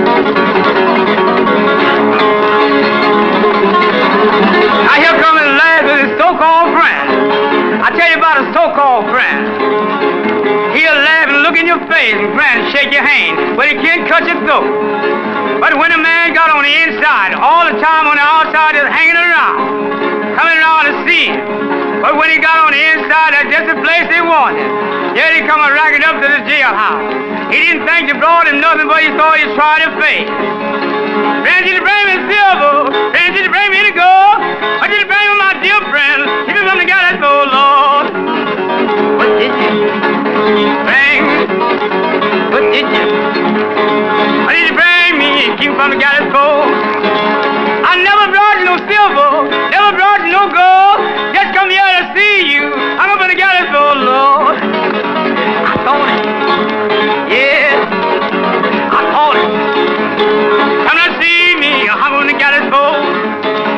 Now here comes his lad with his so-called friend. I tell you about a so-called friend. He'll laugh and look in your face and grin and shake your hand, but he can't cut your throat. But when a man got on the inside, all the time on the outside is hanging around, coming around to see him. But when he got on the inside, that's just the place they wanted. Yet he come a racket up to the jailhouse. He didn't think you brought him nothing, but he thought he'd try to face. Friends, did you bring me silver? Friends, did you bring me the gold? Or did you bring me my dear friend? Keep me from the God that's so Lord. What did you bring? What did you? What did you bring me? Keep me from the God that's cold. I never brought you no silver, never brought you no gold. Just come here to see you. I'm up in the God that's so Lord. I thought it. Yeah, I thought it. Come to see me, I'm gonna get it gold.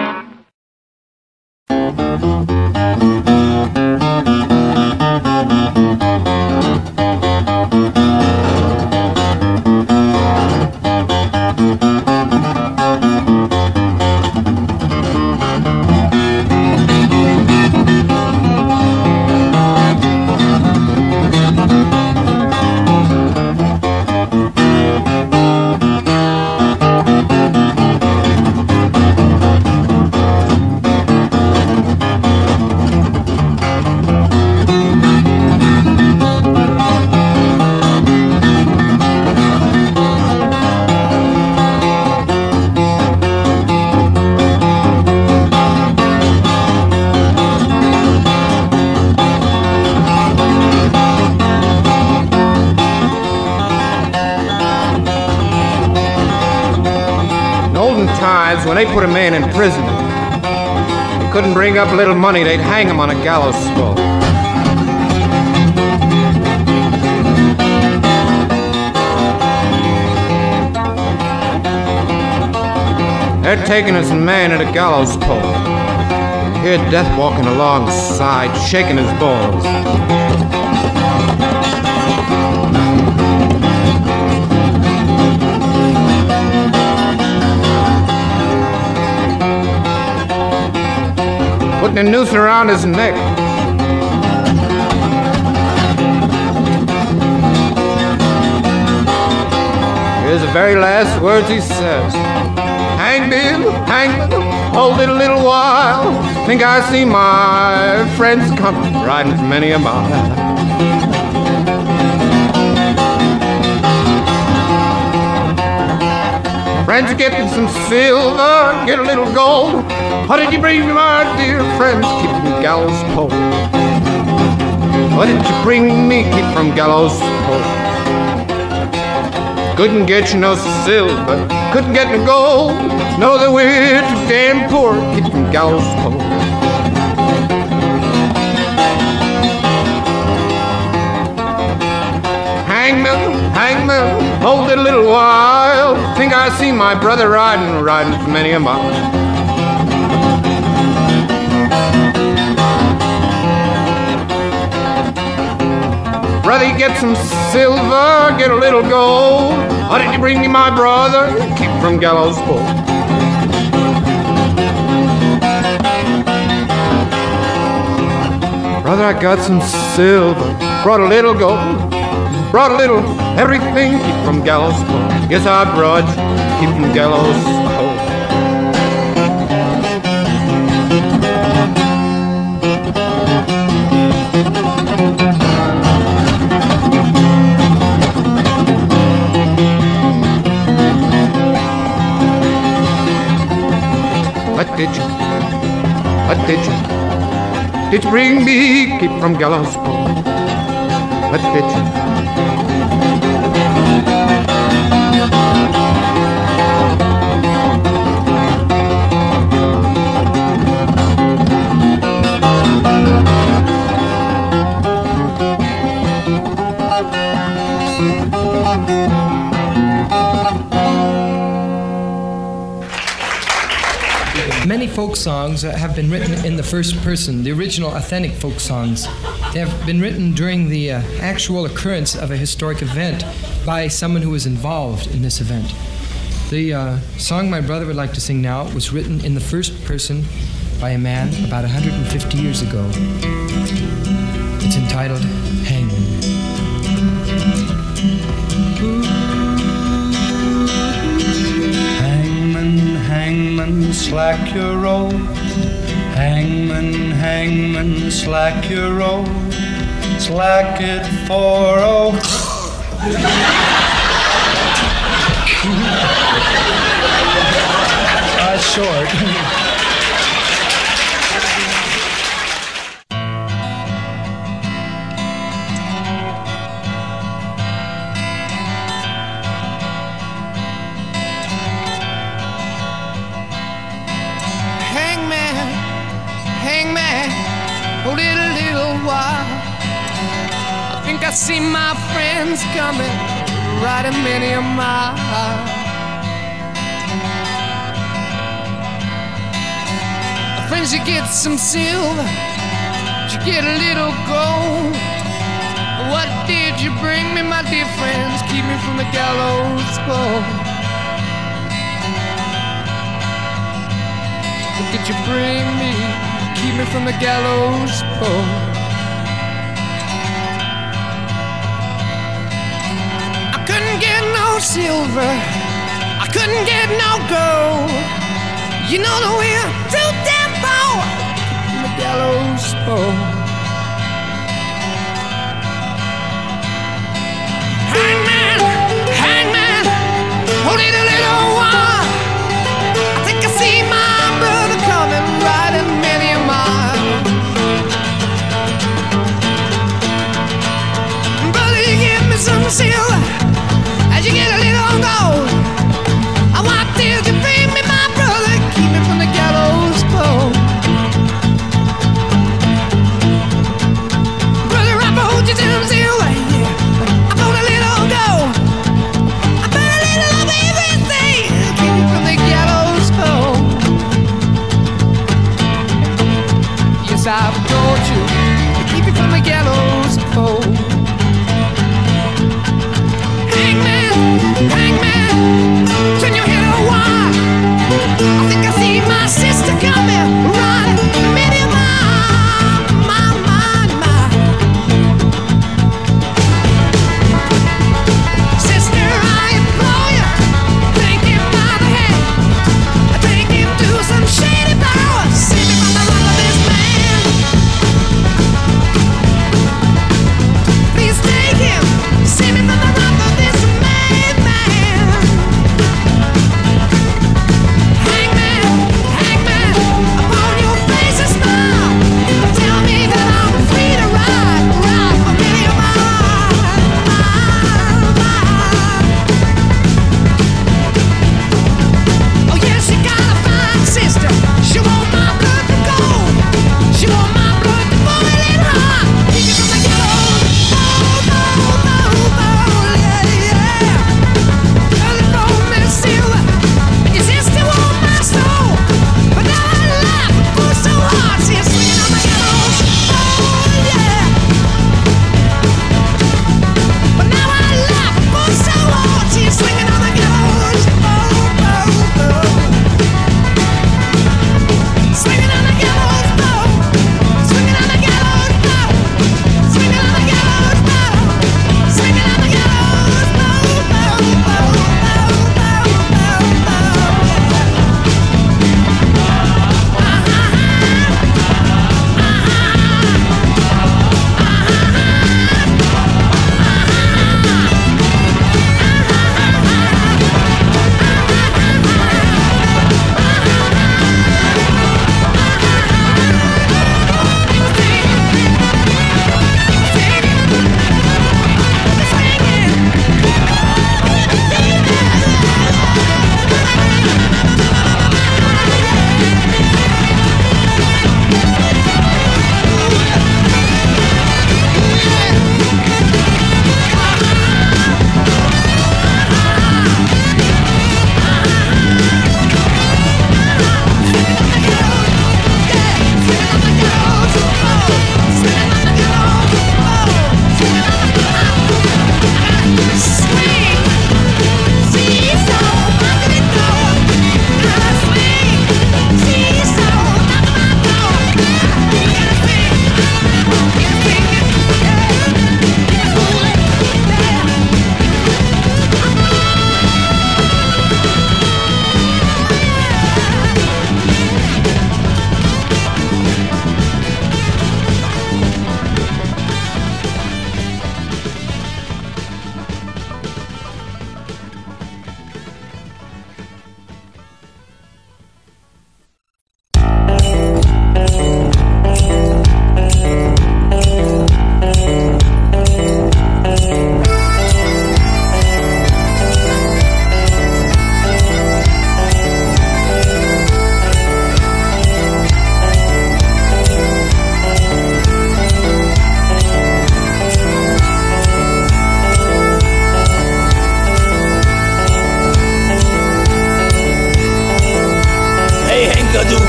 When they put a man in prison, he couldn't bring up a little money, they'd hang him on a gallows pole. They're taking this man at a gallows pole. You hear death walking alongside, shaking his balls. Putting a noose around his neck. Here's the very last words he says. Hang Bill, hold it a little while. Think I see my friends coming, riding for many a mile. Friends, get some silver, get a little gold. What did you bring me, my dear friends? Keep from gallows pole. What did you bring me? Keep from gallows pole. Couldn't get you no silver, couldn't get no gold. Know that we're too damn poor. Keep from gallows pole. Hangman, hold it a little while. Think I see my brother riding for many a mile. Brother, get some silver, get a little gold. What did you bring me, my brother? Keep from gallows pole. Brother, I got some silver, brought a little gold, brought a little everything. Keep from gallows pole. Yes, I brought you. Keep from gallows pole. Did you bring me? Keep from gallows pole. What did you? many folk songs have been written in the first person, the original authentic folk songs. They have been written during the actual occurrence of a historic event by someone who was involved in this event. The song my brother would like to sing now was written in the first person by a man about 150 years ago. It's entitled Hangman. Hangman, slack your rope. Hangman, hangman, slack your rope. Slack it for short. Hold it a little while. I think I see my friends coming, riding many a mile. Friends, you get some silver, you get a little gold. What did you bring me, my dear friends? Keep me from the gallows pole. What did you bring me? Keep me from the gallows pole. I couldn't get no silver, I couldn't get no gold. You know that we're too damn poor from the gallows pole. Hangman, hangman, hold it a little while. I think I see my brother coming, riding many a mile. Brother, you give me some silver as you get a little gold. What did you bring me, my brother? Keep me from the gallows pole.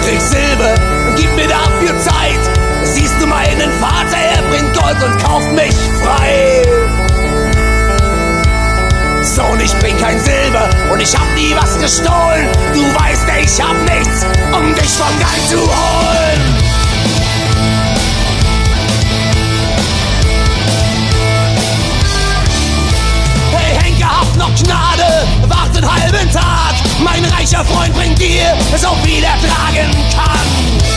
krieg Silber, gib mir dafür Zeit. Siehst du meinen Vater, er bringt Gold und kauft mich frei. Sohn, ich bring kein Silber und ich hab nie was gestohlen. Du weißt, ich hab nichts, um dich vom Gang zu holen. Hey, Henker, habt noch Gnade, wart einen halben Tag. Mein reicher Freund bringt dir so viel er tragen kann.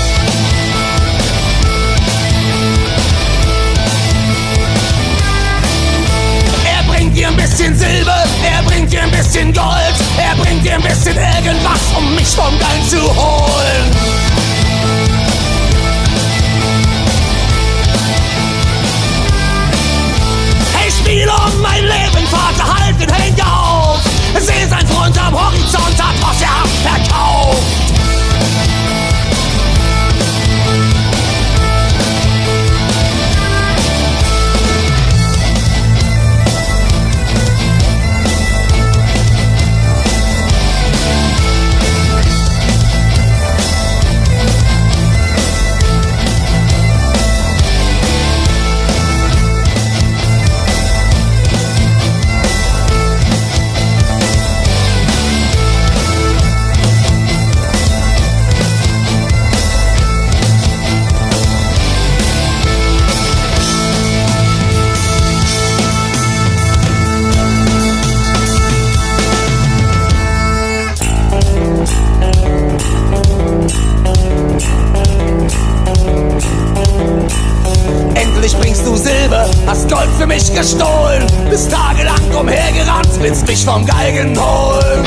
Er bringt dir ein bisschen Silber, er bringt dir ein bisschen Gold, er bringt dir ein bisschen irgendwas, um mich vom Gang zu holen. Ich spiele um mein Leben, Vater, halt den Henker auf. Seh sein Freund am Horizont, hat was er hat verkauft. Hast Gold für mich gestohlen, bist tagelang umhergerannt, willst mich vom Galgen holen.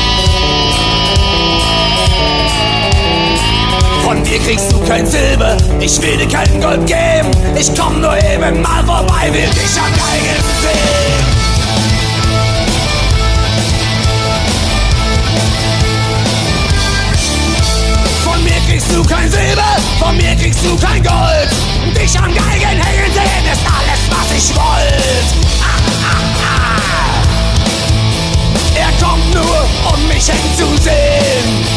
Von mir kriegst du kein Silber, ich will dir kein Gold geben. Ich komm nur eben mal vorbei, will dich am Galgen sehen. Von mir kriegst du kein Silber, von mir kriegst du kein Gold. Dich am Galgen hängen sehen ist alles, was ich wollt. Er kommt nur, um mich hängen zu sehen.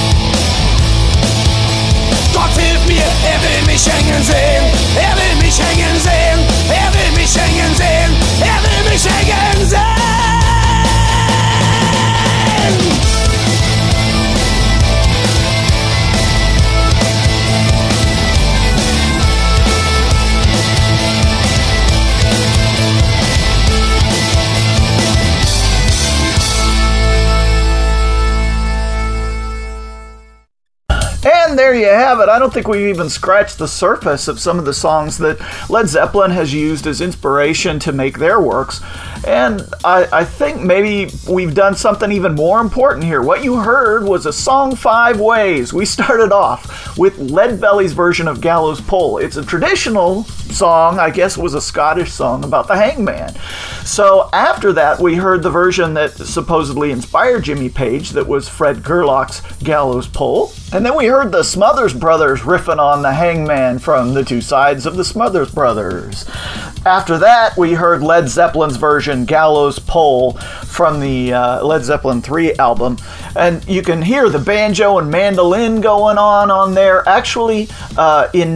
Gott hilf mir, er will mich hängen sehen. Er will mich hängen sehen. Er will mich hängen sehen. Er will mich hängen sehen. And there you have it. I don't think we even scratched the surface of some of the songs that Led Zeppelin has used as inspiration to make their works. And I think maybe we've done something even more important here. What you heard was a song 5 ways. We started off with Leadbelly's version of Gallows Pole. It's a traditional song, I guess it was a Scottish song about the hangman. So after that, we heard the version that supposedly inspired Jimmy Page, that was Fred Gerlach's Gallows Pole. And then we heard the Smothers Brothers riffing on the hangman from The Two Sides of the Smothers Brothers. After that, we heard Led Zeppelin's version, Gallows Pole, from the Led Zeppelin 3 album. And you can hear the banjo and mandolin going on there. Actually, in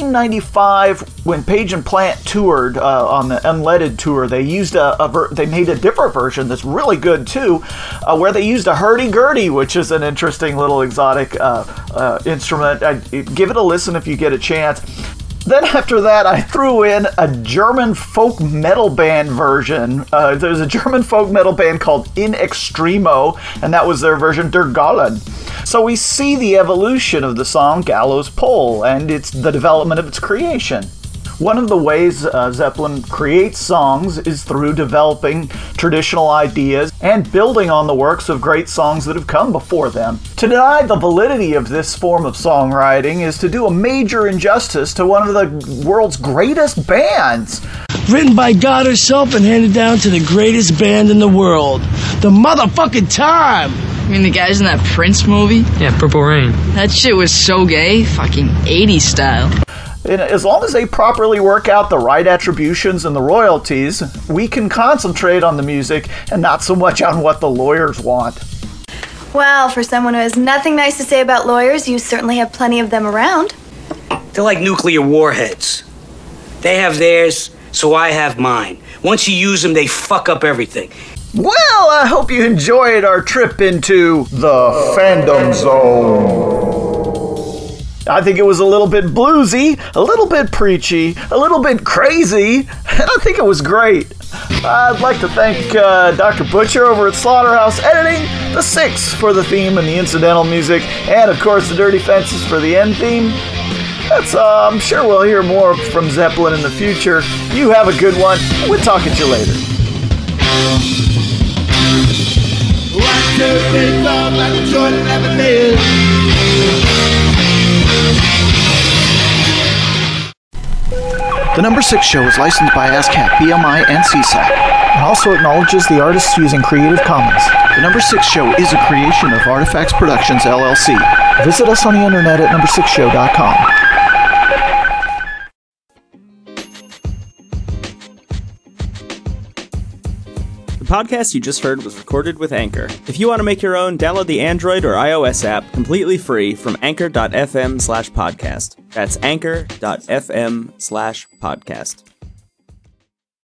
1995, when Page and Plant toured on the Unleaded tour, they used they made a different version that's really good too, where they used a hurdy-gurdy, which is an interesting little exotic instrument. Give it a listen if you get a chance. Then after that, I threw in a German folk metal band version. There's a German folk metal band called In Extremo, and that was their version, Der Gollen. So we see the evolution of the song Gallows Pole, and it's the development of its creation. One of the ways Zeppelin creates songs is through developing traditional ideas and building on the works of great songs that have come before them. To deny the validity of this form of songwriting is to do a major injustice to one of the world's greatest bands. Written by God herself and handed down to the greatest band in the world. The motherfucking Time! You mean the guys in that Prince movie? Yeah, Purple Rain. That shit was so gay, fucking 80s style. And as long as they properly work out the right attributions and the royalties, we can concentrate on the music and not so much on what the lawyers want. Well, for someone who has nothing nice to say about lawyers, you certainly have plenty of them around. They're like nuclear warheads. They have theirs, so I have mine. Once you use them, they fuck up everything. Well, I hope you enjoyed our trip into the Fandom Zone. I think it was a little bit bluesy, a little bit preachy, a little bit crazy, and I think it was great. I'd like to thank Dr. Butcher over at Slaughterhouse Editing, the Six for the theme and the incidental music, and of course the Dirty Fences for the end theme. That's, I'm sure we'll hear more from Zeppelin in the future. You have a good one. We'll talk at you later. The Number 6 Show is licensed by ASCAP, BMI, and CSAC, and also acknowledges the artists using Creative Commons. The Number 6 Show is a creation of Artifacts Productions, LLC. Visit us on the internet at number6show.com. The podcast you just heard was recorded with Anchor. If you want to make your own, download the Android or iOS app completely free from anchor.fm/podcast. That's anchor.fm/podcast.